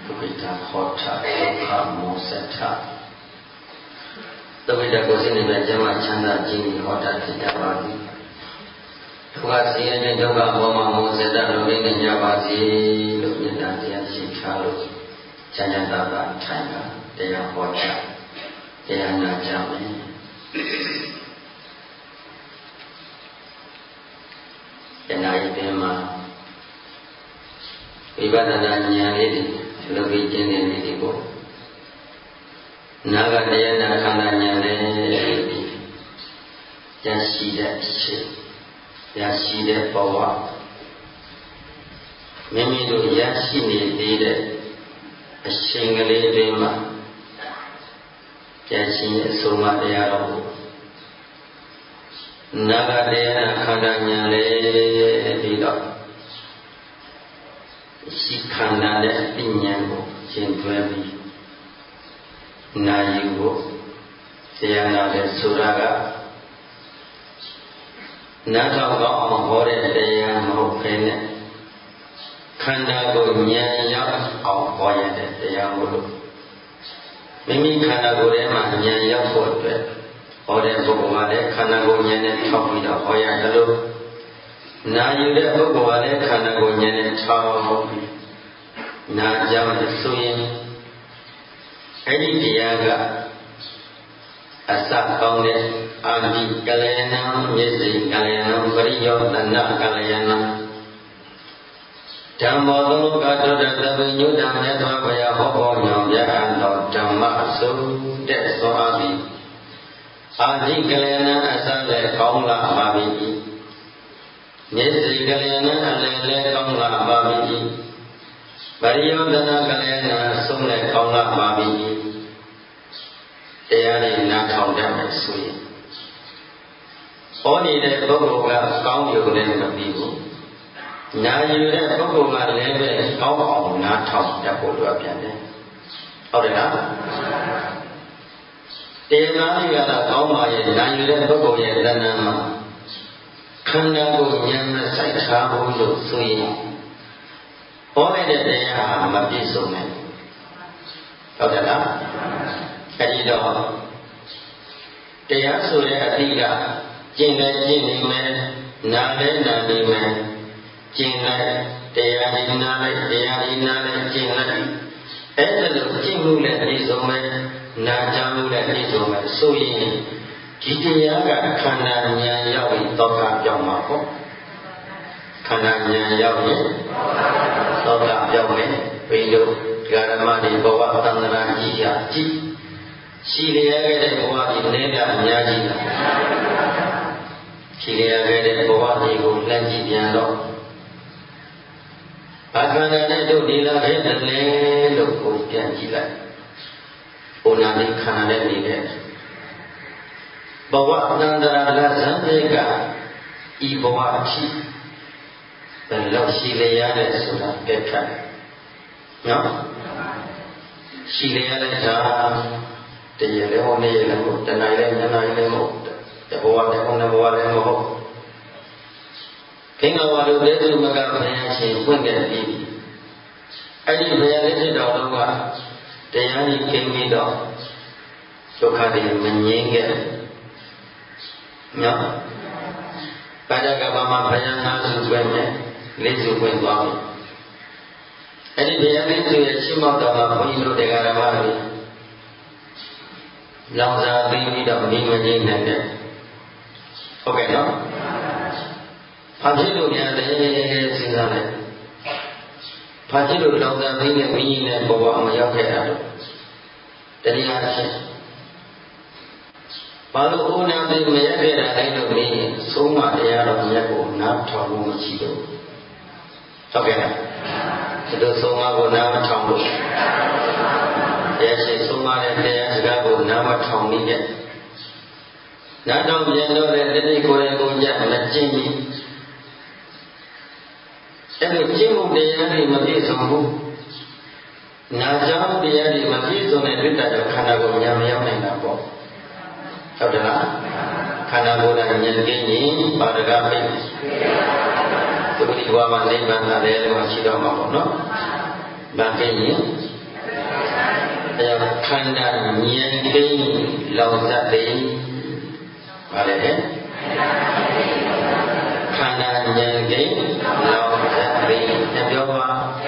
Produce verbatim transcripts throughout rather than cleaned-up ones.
ဒုက္ခဟောထဒုက္ခမောစထဒုက္ခကိုစိတ်နဲ့ကျမ်းမာချမ်းသာခြင်းဟောတာဖြစ်ကြပါသည်ဒုက္ခဆင်းရဲတဲ့ဒုက္ခဘောမှာမောစထလုံးလေးနဲ့ကြပါစေလို့မြတ်တရားရှိထားလို့ချမ်းသာတာထိုင်တာတရားဟောတာတရားနာကြမယ်တဏှာရဲ့တင်မှာဝိပဿနာဉာဏ်လေးတွေလုပ်ပြီးကျင့်နေနေဒီကိုနာဂတရားနာခန္ဓာဉာဏ်လေးရရှိတဲ့အချိန်ရရှိတဲ့ဘဝမိမိတို့ရရှိနေသေးတဲ့အချိန်ကလေးတွေမှာကြံရှိအဆုံးမတရားတော်ကိုနာဂတရားနာခန္ဓာဉာဏ်လေးပြီးတော့ရှိခန္ဓာနဲ့အသိဉာဏ်ကိုရှင်းသွင်းပြီးနာယူဖို့တရားနာတဲ့ဆိုတာကနာထောင်ကောင်းအောင်ဟောတဲ့တရားမဟုတ်ဘဲနဲ့ခန္ဓာကိုဉာဏ်ရောက်အောင်ဟောရတဲ့တရားမို့လို့မိမိခန္ဓာကိုယ်ထဲမှာဉာဏ်ရောက်ဖို့အတွက်ဟောတဲ့ပုဂ္ဂိုလ်ကလည်းခန္ဓာကိုယ်ဉာဏ်နဲ့ထောက်ပြီးတော့ဟောရတယ်လို့နာယူတဲ့ပုဂ္ဂိုလ်ကလည်းခန္ဓာကိုယ်ဉာဏ်နဲ့ထောက်ပြီးနာကြမယ်ဆိုရင်အဲ့ဒီတရားကအစကောင်းတဲ့အာဒီကလျာဏမျက်စိကလျာဏပရိယောတနာကလျာဏဓမ္မောသောကတောတသဗ္ဗညုတမြတ်စွာဘုရားဟောပေါ်ညောင်းပြအပ်သောဓမ္မဆိုတဲ့သောအပိအာဒီကလျာဏအစလည်းကောင်းလာပါပြီမျက်စိကလျာဏအလယ်လည်းကောင်းလာပါပြီပရိယောတနာကလျာဏဆုံးလည်းကောင်းလာပါပြီတရားနဲ့နားထောင်တတ်မယ်ဆိုရင်ဟောနေတဲ့ပုဂ္ဂိုလ်ကကောင်းရုံနဲ့မပြီးဘူးနာယူတဲ့ပုဂ္ဂိုလ်ကလည်းပဲကောင်းအောင်နားထောင်တတ်ဖို့လိုအပ်ပြန်တယ်ဟုတ်တယ်လားတရားနာလေးကတော့ကောင်းပါရဲ့နာယူတဲ့ပုဂ္ဂိုလ်ရဲ့တဏ္ဍာမှာခန္ဓာကိုဉာဏ်နဲ့စိုက်ထားဖို့လို့ဆိုရင်ဟောလိုက်တဲ့တရားဟာမပြည့်စုံနဲ့ဟုတ်တယ်လားအဲဒီတော့တရားဆိုတဲ့အတိကကျင့်လည်းကျင့်နေမယ်နာလည်းနာနေမယ်ကျင့်လည်းတရားရည်နာလည်းတရားရည်နာလည်းကျင့်လည်းအဲ့ဒါလိုကျင့်မှုနဲ့ပြည့်စုံမယ်နာကြမှုနဲ့ပြည့်စုံမယ်ဆိုရင်ဒီတရားကခန္ဓာဉာဏ်ရောက်ပြီးသောကပြောင်းမှာပေါ့ခန္ဓာဉာဏ်ရောက်ရင်သောကပြောင်းမယ်ဘိလို့ဓမ္မတွေဘဝသန္တရာကြီးရာကြီးရှိရခဲ့တဲ့ဘဝဒီနည်းပြအများကြီးလားရှိရခဲ့တဲ့ဘဝဒီကိုလှမ်းကြည့်ပြန်တော့ဘာခန္ဓာနဲ့တို့ဒီလာခဲ့တယ်လေလို့ကိုပြန်ကြည့်လိုက်ဘုနာတိခန္ဓာနဲ့နေတဲ့ဘဝသန္တရာလဇံတေကဤဘဝအထိဘယ်လောက်ရှိရရတဲ့ဆိုတာပြတ်ခတ်နော်ရှိရတဲ့ဒါတရလည်းဟောနေရလည်းမဟုတ်တဏှာလည်းဉာဏ်လည်းမဟုတ်တဘောလည်းဟောနေဘောလည်းမဟုတ်ခင်ဗျားတို့လက်စုမကဘုရားရှင်ဖွင့်ခဲ့ပြီးအဲ့ဒီဘုရားလက်ရှိတော်လုံးကတရားကြီးကျင့်ပြီးတော့ဒုက္ခတွေမငြင်းခဲ့နော်ပါဒကဘာမှာဘုရားငါးစုပဲနဲ့လေးစုဝင်သွားပြီအဲ့ဒီဘုရားလေးစုရဲ့ရှင်းမောက်တော်မှာဘုန်းကြီးတို့တရားဓမ္မတွေလောင်စာသိပြီးတော့မိမကြီးနိုင်တဲ့ဟုတ်ကဲ့နော်ဘာဖြစ်လို့များလဲစဉ်းစားလိုက်ဘာဖြစ်လို့လောင်စာသိနဲ့မိကြီးနဲ့ဘဝမရောက်ခဲ့တာလို့တရားချင်းဘာလို့ဦးနာသိမရက်ခဲ့တာလဲလို့မေးရင်သုံးမတရားတော်မြတ်ကိုနားထောင်ဖို့မရှိတော့ဟုတ်ကဲ့လားဒီလိုသုံးမကိုနားမထောင်လို့တရားရှိဆုံးမတဲ့တရားစကားကိုနားမထောင်မိတဲ့နားထောင်ပြန်တော့တဲ့တတိကိုယ်ကိုကြမကျင့်ဘူးအဲ့လိုကျင့်မှုတရားတွေမပြည့်စုံဘူးနာကြောင့်တရားတွေမပြည့်စုံတဲ့ဒိဋ္ဌာရောခန္ဓာကိုယ်ဉာဏ်မရောက်နိုင်တာပေါ့ဟုတ်တယ်လားခန္ဓာကိုယ်ကဉာဏ်ကင်းရင်ပါဒကပိတ်သုတိဘဝမှာနိဗ္ဗာန်လည်းလို့ရှိတော့မှာပေါ့နော်။ဗာကင်းရင်န္ဓာဉာဏ်ကိန်းလောဇတ်တိဘာလဲခန္ဓာဉာဏ်ကိန်းလောဇတ်တိပြန်ပြောပါ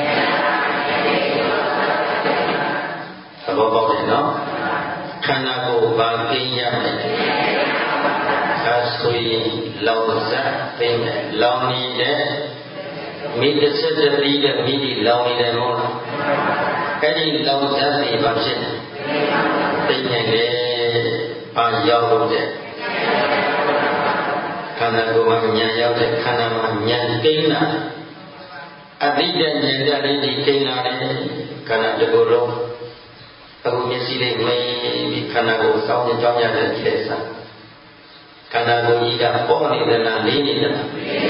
သဘောပေါက်တယ်နော်ခန္ဓာကိုယ်ဘာကိန်းရမယ်အဲဆိုရင်လောဇတ်သိမယ်လောင်နေတဲ့မိတ္တစတ္တိတဲ့မိဒီလောင်နေတယ်မဟုတ်လားအဲ့ဒီလောင်ဇတ်တွေဘာဖြစ်လဲသိနေတယ်ဘာရောက်လို့တဲ့ခန္ဓာကိုယ်မှာဉာဏ်ရောက်တဲ့ခန္ဓာမှာဉာဏ်ကိန်းလာအတိတ်ဉာဏ်ကြလေးဒီကိန်းလာတယ်ခန္ဓာတစ်ခုလုံးအခုမျက်စိလေးမိပြီးခန္ဓာကိုယ်စောင်းကြောင်းရတဲ့ကြည့်လိုက်စမ်းခန္ဓာကိုယ်ကြီးကပေါ်နေတယ်လားလေးနေတယ်လား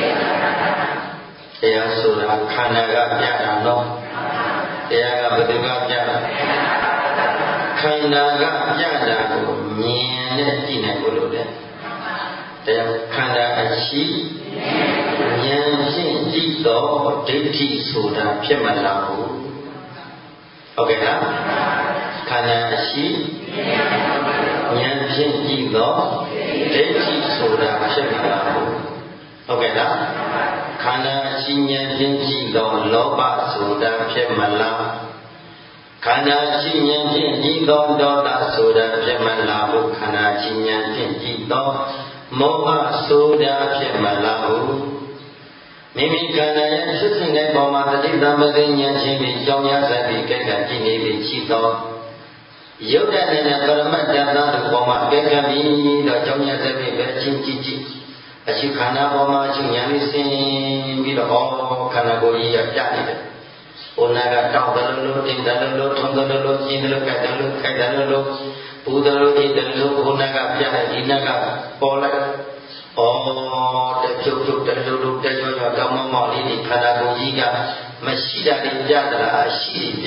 တရားဆိုတာခန္ဓာကပြတာနော်တရားကဘယ်သူကပြတာခန္ဓာကပြတာကိုမြင်နဲ့ကြည့်နိုင်ဖို့လိုတယ်တရားခန္ဓာအရှိဉာဏ်ဖြင့်ကြည့်တော့ဒိဋ္ဌိဆိုတာဖြစ်မလာဘူးဟုတ်ကဲ့လားခန္ဓာအရှိဉာဏ်ဖြင့်ကြည့်တော့ဒိဋ္ဌိဆိုတာဖြစ်မလာဘူးဟုတ်ကဲ့လားခန္ဓာအရှိဉာဏ်ဖြင့်ကြည့်တော့လောဘဆိုတာဖြစ်မလာခန္ဓာရှိဉာဏ်ဖြင့်ကြည့်တော့ဒေါသဆိုတာဖြစ်မလာဘူးခန္ဓာရှိဉာဏ်ဖြင့်ကြည့်တော့မောဟဆိုတာဖြစ်မလာဘူးမိမိခန္ဓာရဲ့ဖြစ်စဉ်တဲ့ပုံမှာတတိသမ္ပတိဉာဏ်ချင်းပြီးကြောင်းရဆက်ပြီးကဲကကြည့်နေပြီးရှိတော့ယုတ်တဲ့နဲ့ပရမတ္တသတို့ပုံမှာကဲကပြီးတော့ကြောင်းရဆက်ပြီးပဲချင်းကြည့်ကြည့်အရှိခန္ဓာပေါ်မှာရှိဉာဏ်လေးဆင်းပြီးတော့ခန္ဓာကိုယ်ကြီးရပြနေတယ်။ဘုနာကတောင်းတယ်လို့တင်တယ်လို့ထုံတယ်လို့ကျင်းတယ်လို့ကြိုက်တယ်လို့ခိုက်တယ်လို့ပူတယ်လို့အေးတယ်လို့ဘုနာကပြတယ်ဒီနာကပေါ်လိုက်။အော်တဖြုတ်ဖြုတ်တယ်လို့လို့တဲကြောကြောတောင်းမောင်းမောင်းလေးဒီခန္ဓာကိုယ်ကြီးကမရှိတာလေးပြသလားရှိပြ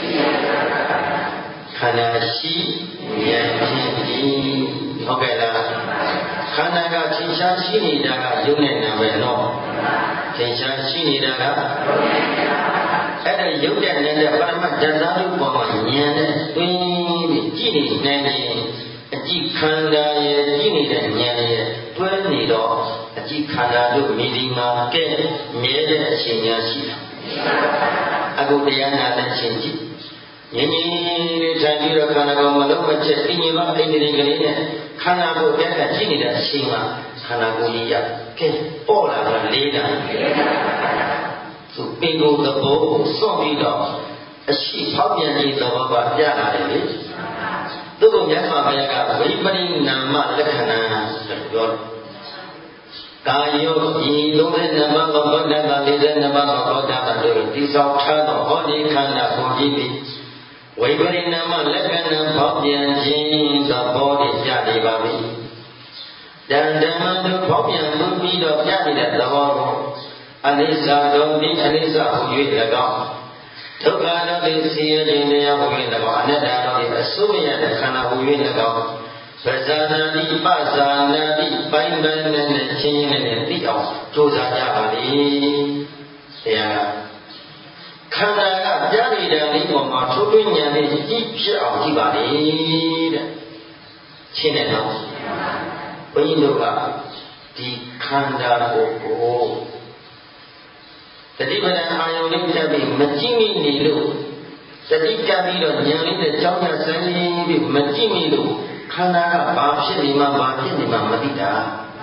ခန္ဓာရှိဉာဏ်ဖြင့်ဒီဟုတ်ကဲ့လားခန္ဓာကသင်္ချာရှိနေတာကယုံနဲ့နာပဲနော်သင်္ချာရှိနေတာကအဲ့ဒါယုတ်တဲ့နေတဲ့ပရမတ္တသရုပ်ပေါ်မှာဉာဏ်နဲ့တွင်းပြီးကြည့်နေနိုင်ရင်အကြည့်ခန္ဓာရဲ့ကြည့်နေတဲ့ဉာဏ်ရဲ့တွဲနေတော့အကြည့်ခန္ဓာတို့မိဒီမှာကဲမြဲတဲ့အချိန်များရှိတာအခုတရားနာတဲ့အချိန်ကြည့်ငြင်းငြင်းလေးထိုင်ပြီးတော့ခန္ဓာကိုယ်မလုံးမချက်ပြင်းပြပါအိမ်တွေကလေးနဲ့ခန္ဓာကိုယ်ပြတ်ကြည့်နေတဲ့အချိန်မှာခန္ဓာကိုယ်ကြီးရကဲပေါ်လာတော့လေးတာသူပင်ကိုယ်သဘောကိုစွန့်ပြီးတော့အရှိဖောက်ပြန်ခြင်းသဘောကပြလာတယ်လေသူ့ကိုမြတ်စွာဘုရားကဝိပရိနာမလက္ခဏာလို့ပြောတယ်ကာယောဤသုံးဆယ်နှစ်ပါးသောသောတ္တလေးဆယ်နှစ်ပါးသောသောတ္တတို့တိဆောက်ထားသောဟောဒီခန္ဓာကိုယ်ကြီးသည်ဝိပရိနာမလက္ခဏာဖောက်ပြန်ခြင်းသဘောတည်းပြနေပါပြီတန်တန်တို့ဖောက်ပြန်မှုပြီးတော့ပြနေတဲ့သဘောကိုအနိစ္စတော်ဒီအနိစ္စဟူ၍၎င်းဒုက္ခတော်ဒီဆင်းရဲခြင်းတရားဟူ၍၎င်းအနတ္တတော်ဒီအစိုးရတဲ့ခန္ဓာဟူ၍၎င်းပဇာနာတိပဇာနာတိပိုင်းပိုင်းနဲ့နဲ့ချင်းချင်းနဲ့သိအောင်ကြိုးစားကြပါလိမ့်တရားခန္ဓာကကြားနေတဲ့လေးပေါ်မှာထိုးထွင်းဉာဏ်နဲ့ကြည့်ဖြစ်အောင်ကြည့်ပါလိမ့်တဲ့ချင်းနဲ့တော့ဘုန်းကြီးတို့ကဒီခန္ဓာကိုယ်ကိုတတိပဒံအာယုန်လေးဖြတ်ပြီးမကြည့်မိနေလို့တတိကပ်ပြီးတော့ဉာဏ်လေးနဲ့ကြောင်းရဆန်းပြီးမကြည့်မိလို့ခန္ဓာကဘာဖြစ်နေမှဘာဖြစ်နေမှမသိတာ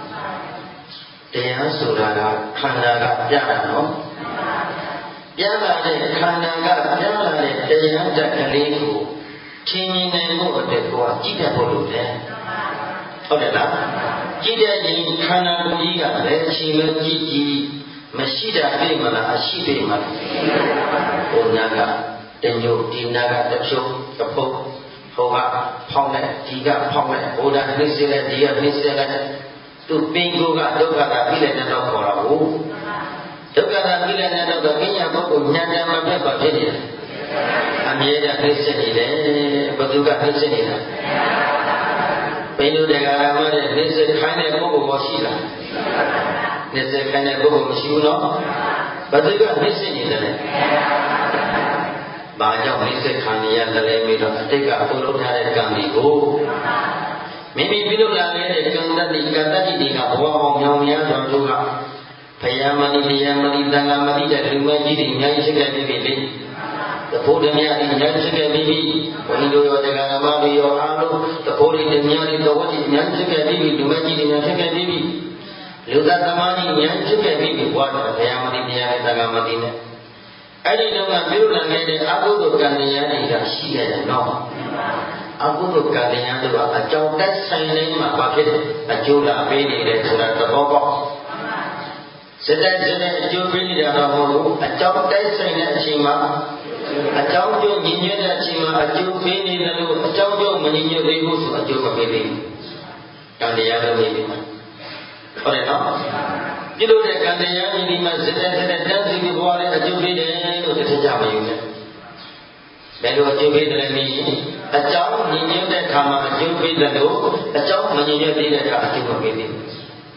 တရားဆိုတာကခန္ဓာကပြတာနော်ပြလာတဲ့ခန္ဓာကပြလာတဲ့တရားတက်ကလေးကိုထင်မြင်နိုင်ဖို့အတွက်ကိုကြည့်တတ်ဖို့လိုတယ်ဟုတ်တယ်လားကြည့်တဲ့ရင်ခန္ဓာကိုယ်ကြီးကလည်းအချိန်လုံးကြည့်ကြည့်မရှိတာသိမလားအရှိသိမလားဟိုနာကတညိုဒီနာကတဖြုတ်တပုတ်ဟိုကဖောင်းလိုက်ဒီကဖောင်းလိုက်ဘုရားနှိမ့်စေလိုက်ဒီကနှိမ့်စေလိုက်သူပင်ကိုကဒုက္ခကပြီးလိုက်တဲ့တော့ခေါ်တာဟုတ်ဒုက္ခကပြီးလိုက်တဲ့တော့ကိညာပုဂ္ဂိုလ်ဉာဏ်ဉာဏ်မပြတ်ပါဖြစ်နေတယ်အမြဲတမ်းနှိမ့်စေနေတယ်ဘုသူကနှိမ့်စေနေတာဘယ်လိုတရားဓမ္မတွေနှိမ့်စေခိုင်းတဲ့ပုဂ္ဂိုလ်ကိုရှိလားနှိမ့်စေခိုင်းတဲ့ပုဂ္ဂိုလ်မရှိဘူးနော်ဘယ်သူကနှိမ့်စေနေတယ်လဲဘဘာကြောင့်မိစ္ဆေခံရတလဲပြီးတော့အတိတ်ကပြုလုပ်ထားတဲ့ကံတွေကိုမိမိပြုလုပ်လာတဲ့ကံတတိကံတတိတွေကဘဝအောင်မြောင်များစွာတို့ကဘယမဏိဘယမဏိတန်ခါမတိတဲ့လူမကြီးတွေအများကြီးရှိခဲ့ပြီလေတဖို့ဓမြတွေအများကြီးရှိခဲ့ပြီဘုန်းကြီးတို့ရောတရားဓမ္မတွေရောအားလုံးတဖို့တွေဓမြတွေတော်ဝတ်ကြီးအများကြီးရှိခဲ့ပြီလူမကြီးတွေများရှိခဲ့ပြီလူသားသမားကြီးအများကြီးရှိခဲ့ပြီဘဝတော်ဘယမဏိတရားနဲ့တန်ခါမတိနဲ့အဲ့ဒီတော့ကပြုလုပ်လာတဲ့အကုသိုလ်ကံတရားတွေကရှိခဲ့တယ်နော်အကုသိုလ်ကံတရားတို့ကအကြောင်းတက်ဆိုင်နေမှာဘာဖြစ်လဲအကျိုးလာပေးနေတယ်ဆိုတာသဘောပေါက်စတဲ့စတဲ့အကျိုးပေးနေတာတော့မဟုတ်ဘူးအကြောင်းတက်ဆိုင်တဲ့အချိန်မှာအကြောင်းကျိုးညီညွတ်တဲ့အချိန်မှာအကျိုးပေးနေတယ်လို့အကြောင်းကျိုးမညီညွတ်သေးဘူးဆိုအကျိုးမပေးသေးဘူးကံတရားတို့နေပြီဟုတ်တယ်နော်ပြုလုပ်တဲ့ကံတရားကြီးဒီမှာစတဲ့စတဲ့တန်းစီပြီးဘဝနဲ့အကျိုးပေးတယ်လို့တစ်ချက်ကြမယူနဲ့ဘယ်လိုအကျိုးပေးတယ်လဲနည်းအကြောင်းညီညွတ်တဲ့အခါမှာအကျိုးပေးတယ်လို့အကြောင်းမညီညွတ်သေးတဲ့အခါအကျိုးမပေးသေးဘူး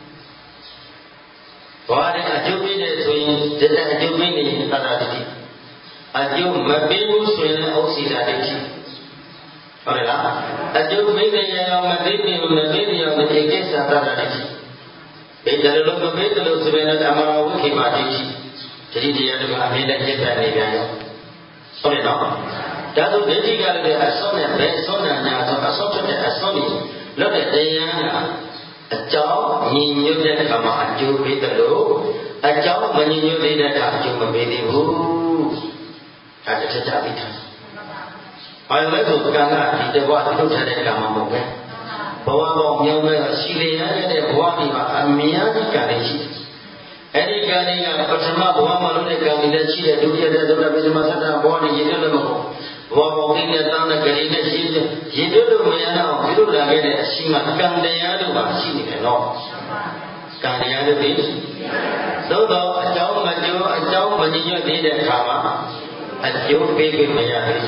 ဘာနဲ့အကျိုးပေးတယ်ဆိုရင်ဒီတဲ့အကျိုးပေးနေရင်သတ္တတိအကျိုးမပေးဘူးဆိုရင်ဥစ္စီတာတိဟုတ်တယ်လားအကျိုးပေးတယ်ရောမပေးဘူးမပေးဘူးရောဒီကိစ္စသတ္တတိဘယ်တယ်လို့မပေးတယ်လို့ဆိုရင်လည်းအမရဝိခေမာတိတတိတရားတွေကအမြဲတမ်းပြည့်စုံနေပြန်ရောဟုတ်တယ်နော်ဒါဆိုဒိဋ္ဌိကလည်းအစွန်းနဲ့ဘယ်စွန်းနာညာဆိုအစွန်းဖြစ်တဲ့အစွန်းကြီးလွတ်တဲ့တရားကအကြောင်းညီညွတ်တဲ့အခါမှာအကျိုးပေးတယ်လို့အကြောင်းမညီညွတ်သေးတဲ့အခါအကျိုးမပေးသေးဘူးဒါတစ်ချက်ကြပြီးထားဘာလို့လဲဆိုကံကဒီတဘဝပြုထားတဲ့ကံမဟုတ်ပဲဘဝပေါင်းမြောင်းမဲ့ရှိလျက်ရတဲ့ဘဝဒီမှာအများကြီးကံတွေရှိတယ်အဲ့ဒီကံတွေကပထမဘဝမှာလုပ်တဲ့ကံတွေလည်းရှိတယ်ဒုတိယတဲ့သုတ္တပိစမသတ္တဘဝတွေရည်ရွယ်လို့မဟုတ်ဘဝပေါင်းသိတဲ့တန်းတဲ့ဂရီနဲ့ရှိတယ်ရည်ရွယ်လို့မရတော့ပြုလုပ်လာခဲ့တဲ့အရှိမကံတရားတို့ပါရှိနေတယ်နော်ကံတရားတို့ဒီသို့တော့အကြောင်းမကျိုးအကြောင်းမညီညွတ်သေးတဲ့အခါမှာအကျိုးပေးပေးမရဘူး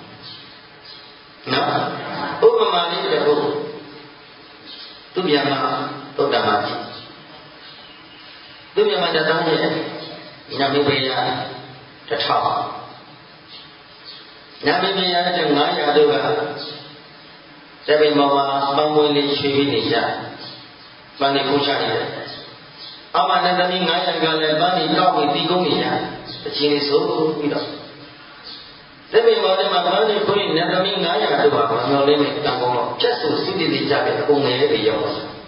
နော်ဥပမာလေးတစ်ခုသူပြန်မှာသုတ္တမကြီးသူမြန်မာတသားရဲ့နမဘေယတစ်ထောင်နမဘေယတဲ့ငါးရာတို့ကတပိမောမှာပန်းပွင့်လေးရွှေပြီးနေကြပန်းလေးပူချနေတယ်အမနဲ့သမီးငါးရာကလည်းပန်းလေးတောက်ပြီးတီးကုန်းနေကြအချင်းလေးဆိုပြီးတော့တပိမောတဲ့မှာပန်းလေးပူရင်နတ်သမီးငါးရာတို့ကမမျောလေးနဲ့တန်ကုန်တော့ဖြတ်ဆိုစုတည်နေကြတယ်အကုန်ငယ်တွေရောက်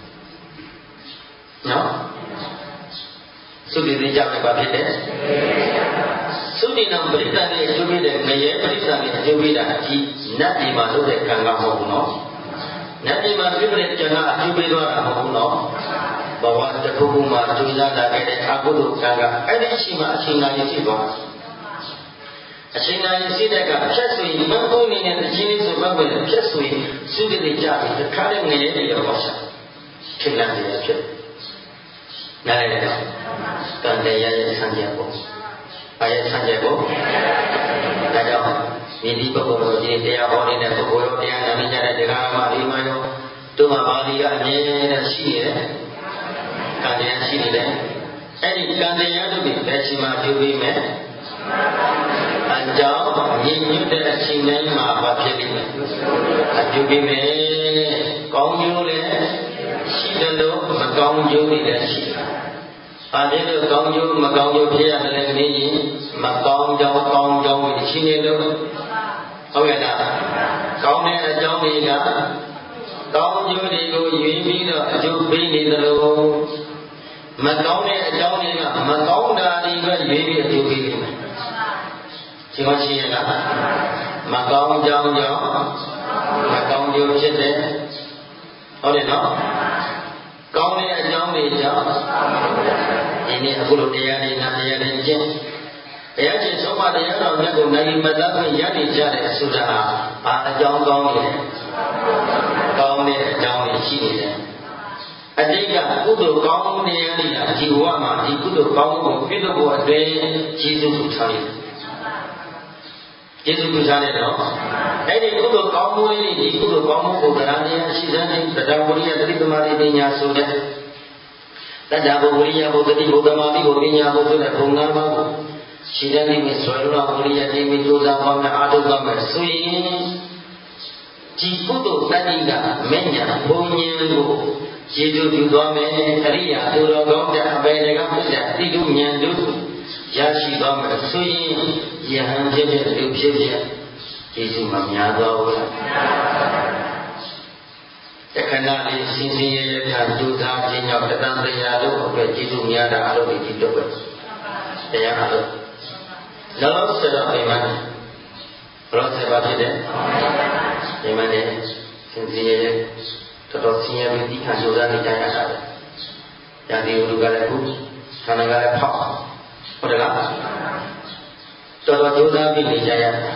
နော်သုတိတိကြမယ်ဘာဖြစ်လဲသုတိနံပရိသတ်နဲ့အကျိုးပေးတဲ့ငရဲပရိသတ်နဲ့အကျိုးပေးတာအကြီးနတ်ဒီမှာလုပ်တဲ့ကံကမဟုတ်ဘူးနော်နတ်ဒီမှာပြုတဲ့ကံကအကျိုးပေးသွားတာမဟုတ်ဘူးနော်ဘဝတစ်ခုခုမှာကျိုးစားလာခဲ့တဲ့အကုသိုလ်ကံကအဲ့ဒီအချိန်မှာအချိန်နာရီရှိသွားအချိန်နာရီရှိတဲ့ကဖြတ်ဆိုရင်မကုန်းနေတဲ့အချင်းလေးဆိုဘက်ပဲဖြတ်ဆိုရင်သုတိတိကြပြီးတစ်ခါတည်းငရဲတွေရောက်သွားဖြစ်လာတယ်ဖြစ်နားလည်တယ်ကံတရားရဲ့ဆံချက်ပေါ့ဘာရဲ့ဆံချက်ပေါ့ဒါကြောင့်မိဒီပုဂ္ဂိုလ်တို့ဒီတရားဟောနေတဲ့ပုဂ္ဂိုလ်တို့တရားနာနေကြတဲ့တရားဓမ္မတွေမှာရောတို့မှာပါဠိကအမြဲတမ်းရှိနေတယ်ကံတရားရှိနေတယ်အဲ့ဒီကံတရားတို့ကိုလက်ရှိမှာပြုပြီးမယ်အကြောင်းညဉ့်ညွတ်တဲ့အချိန်တိုင်းမှာဘာဖြစ်လိမ့်မယ်အပြုပြီးမယ်ကောင်းကျိုးလည်းရှိတယ်လို့မကောင်းကျိုးတွေလည်းရှိတယ်။ဘာဖြစ်လို့ကောင်းကျိုးမကောင်းကျိုးဖြစ်ရတယ်လဲနေရင်မကောင်းကြောင်းကောင်းကြောင်းတွေရှိနေလို့ဟုတ်ရဲ့လား။ကောင်းတဲ့အကြောင်းတွေကကောင်းကျိုးတွေကိုရွေးပြီးတော့အကျိုးပေးနေတယ်လို့မကောင်းတဲ့အကြောင်းတွေကမကောင်းတာတွေပဲရွေးပြီးအကျိုးပေးနေတယ်။ရှိမရှိရဲ့လား။မကောင်းကြောင်းကြောင့်မကောင်းကျိုးဖြစ်တယ်ဟုတ်တယ်နော်ကောင်းတဲ့အကြောင်းတွေကြောင့်ဒီနေ့အခုလိုတရားတွေနာတရားတွေကျင့်တရားကျင့်ဆုံးမတရားတော်မြတ်ကိုနိုင်မသားခွင့်ရနေကြတဲ့ဆိုတာဟာအာအကြောင်းကောင်းတယ်ကောင်းတဲ့အကြောင်းတွေရှိနေတယ်အတိတ်ကကုသိုလ်ကောင်းမှုတရားတွေကဒီဘဝမှာဒီကုသိုလ်ကောင်းမှုကိုပြုလုပ်ဖို့အတွင်းကျေးဇူးပြုထားတယ်ကျေးဇူးပြုထားတယ်နော်အဲ့ဒီကုသိုလ်ကောင်းမှုလေးဒီကုသိုလ်ကောင်းမှုကိုတရားတရားရှိစမ်းတဲ့တရားဝိရိယတတိသမารိပညာဆိုတဲ့တတ္တဘဝိရိယဘုဒ္ဓတိဘုဒ္ဓမာတိဘုပညာဘုဆိုတဲ့ဘုံ၅ပါးကိုရှိတဲ့နေ့မှာဆွဲလို့ဝိရိယတိမိကြိုးစားပါမယ်အာထုသွားမယ်ဆိုရင်ဒီကုသိုလ်တတိကမဉ္ဇဏ်ဘုံဉဏ်ကိုရေတူပြုသွားမယ်အရိယာသူတော်ကောင်းတဲ့အပေတွေကဖြစ်တဲ့အတိတုဉာဏ်တို့ရရှိသွားမယ်ဆိုရင်ယဟန်ဖြစ်ဖြစ်လူဖြစ်ဖြစ်ကျေစုမများတော့ဘူးလားတခဏလေးစင်စင်ရရခံကြိုးစားခြင်းကြောင့်တဏ္ဍတရားလို့အတွက်ကျေစုများတာအလုပ်တွေဒီတော့ပဲတရားအလုပ်လောဆရာအိမ်မှာလောဆရာဖြစ်တဲ့အိမ်မှာလည်းစင်စင်ရရတော်တော်ဆင်းရဲပြီးခံကြိုးစားနေကြရတာပဲ။ညာဒီလူကလည်းခုခန္ဓာကလည်းဖောက်ဟုတ်တယ်လားတော်တော်ကြိုးစားပြီးနေကြရတာ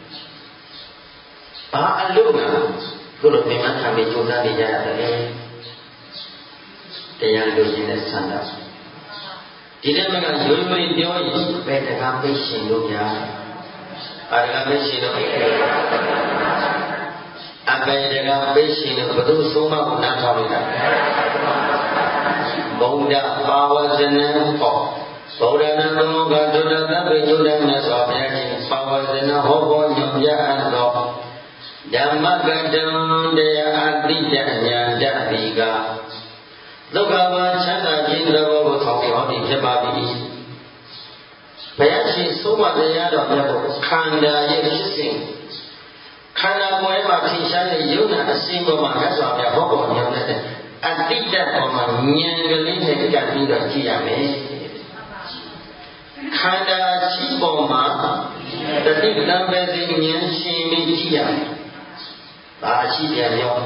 ။ဘာအလုပ်ကခုလိုပြန်မှခံပြီးကြိုးစားနေကြရတယ်လေ။တရားလူချင်းနဲ့ဆန္ဒဒီနေ့မှကရိုးရိုးပြောရင်ဘယ်တကားပိတ်ရှင်လို့များအာရကပိတ်ရှင်လို့အပေတကပိတ်ရှင်လို့ဘုသူဆုံးမကိုနားထောင်လိုက်တာဗုဒ္ဓပါဝဇနံဟောဗုဒ္ဓနာသမုခဒုဒ္ဒသဗ္ဗညုတမြတ်စွာဘုရားရှင်ပါဝဇနဟောပေါ်ညွှန်ပြအပ်သောဓမ္မကတံတရားအတိတဉာဏ်တတိကဒုက္ခဝါချမ်းသာခြင်းသဘောကိုဆောင်ပြဟောဒီဖြစ်ပါပြီဘုရားရှင်ဆုံးမတရားတော်မြတ်ကိုခန္ဓာရဲ့ဖြစ်စဉ်ခန္ဓာကိုယ်မှာထင်ရှားတဲ့ယုံနာအစဉ်ပေါ်မှာမြတ်စွာဘုရားဟောပေါ်ညွှန်တဲ့အတိတပေါ်မှာဉာဏ်ကလေးနဲ့ကြပ်ပြီးတော့ကြည့်ရမယ်ခန္ဓာရှိပေါ်မှာတတိတံပဲစဉ်ဉာဏ်ရှင်ပြီးကြည့်ရမယ်ဘာရှိပြန်ရော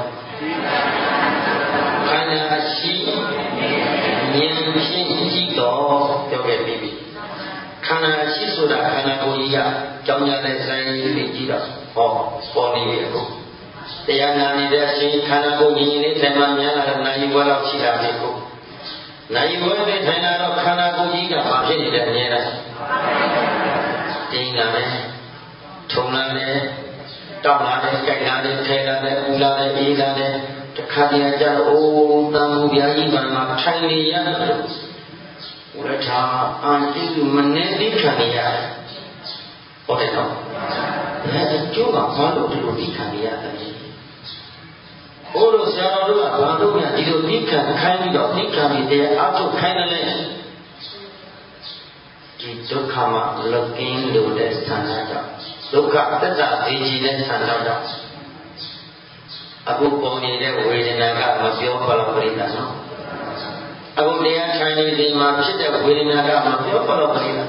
ခန္ဓာရှိဉာဏ်ဖြင့်ကြည့်တော့ပြောခဲ့ပြီးပြီခန္ဓာရှိဆိုတာခန္ဓာကိုယ်ကြီးကကြောင်းကြတဲ့ဆိုင်လေးကြည့်တော့ဟောပေါ်နေပြီအခုတရားနာနေတဲ့အချိန်ခန္ဓာကိုယ်ညီညီလေးထိုင်မှများလာတော့နာယီဘွဲတော့ရှိလာပြီအခုနာယီဘွဲနဲ့ထိုင်လာတော့ခန္ဓာကိုယ်ကြီးကဘာဖြစ်နေတဲ့အမြဲတမ်းတင်းလာတယ်ထုံလာတယ်တောက်လာတယ်ကြိုက်လာတယ်ထဲလာတယ်ပူလာတယ်အေးလာတယ်တခါတည်းကျတော့အိုးတန်မှုပြာကြီးမှမှာထိုင်နေရတယ်ဘုရားသာအန်တိမနေတိခံနေရတယ်ဟုတ်တယ်နော်အဲကျိုးကဘာလို့ဒီလိုတိခံနေရတယ်ဘိုးတို့ဆရာတော်တို့ကဘာလို့များဒီလိုတိခံခိုင်းပြီးတော့တိခံပြီးတရားအထုတ်ခိုင်းတယ်လဲဒီဒုက္ခမှာလောကင်းလို့တဲ့ဆန္ဒကြောင့်ဒုက္ခသက်သာသိကြည်တဲ့ဆန္ဒကြောင့်အခုပေါ်နေတဲ့ဝေဒနာကမပြောပါလို့ပြိတ္တာနော်အခုတရားထိုင်နေဒီမှာဖြစ်တဲ့ဝေဒနာကမပြောပါလို့ပြိတ္တာ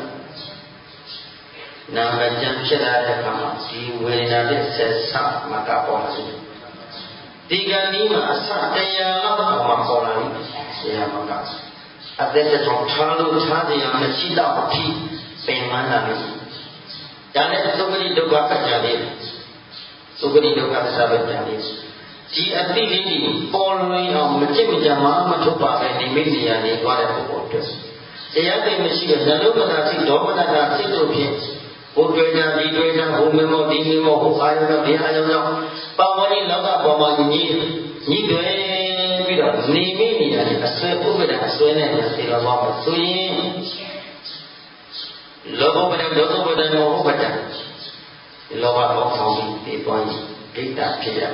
နာမကျန်ဖြစ်လာတဲ့အခါမှာဒီဝေဒနာနဲ့ဆက်ဆက်မကပေါ်လာတယ်ဒီကနေ့မှာအစတရားလောက်မှပေါ်လာတယ်ဆရာမကအသက်ကြောင့်ထားလို့ထားတရားမရှိတော့အဖြစ်ပင်မနာတယ်ဒါနဲ့သုခတိဒုက္ခပัจจလေးသုခတိဒုက္ခသစ္စာပัจจလေးဒီအတိလေးကြီးပေါ်လွင်အောင်မကြည့်မကြမှာမထုတ်ပါပဲဒီမိနေရာနေသွားတဲ့ပုဂ္ဂိုလ်တွေတရားသိမရှိတဲ့ဇလုံးမနာစိဒေါမနတာစိတ်တို့ဖြင့်ဘုတွေ့တာဒီတွေ့တာဘုမေမောဒီမေမောဟိုအာရုံတော့ဒီအာရုံတော့ပါဝဏိလောကပေါ်မှာညီညီတွေပြီးတော့နေမိနေရတယ်အစွဲဥပဒအစွဲနဲ့သေတော်ပါမယ်ဆိုရင်လောဘပဒဒေါသပဒမောဟပဒလောဘကောင်းဆောင်ပြီးဒီပေါ်ရင်ဒိဋ္ဌာဖြစ်ရတယ်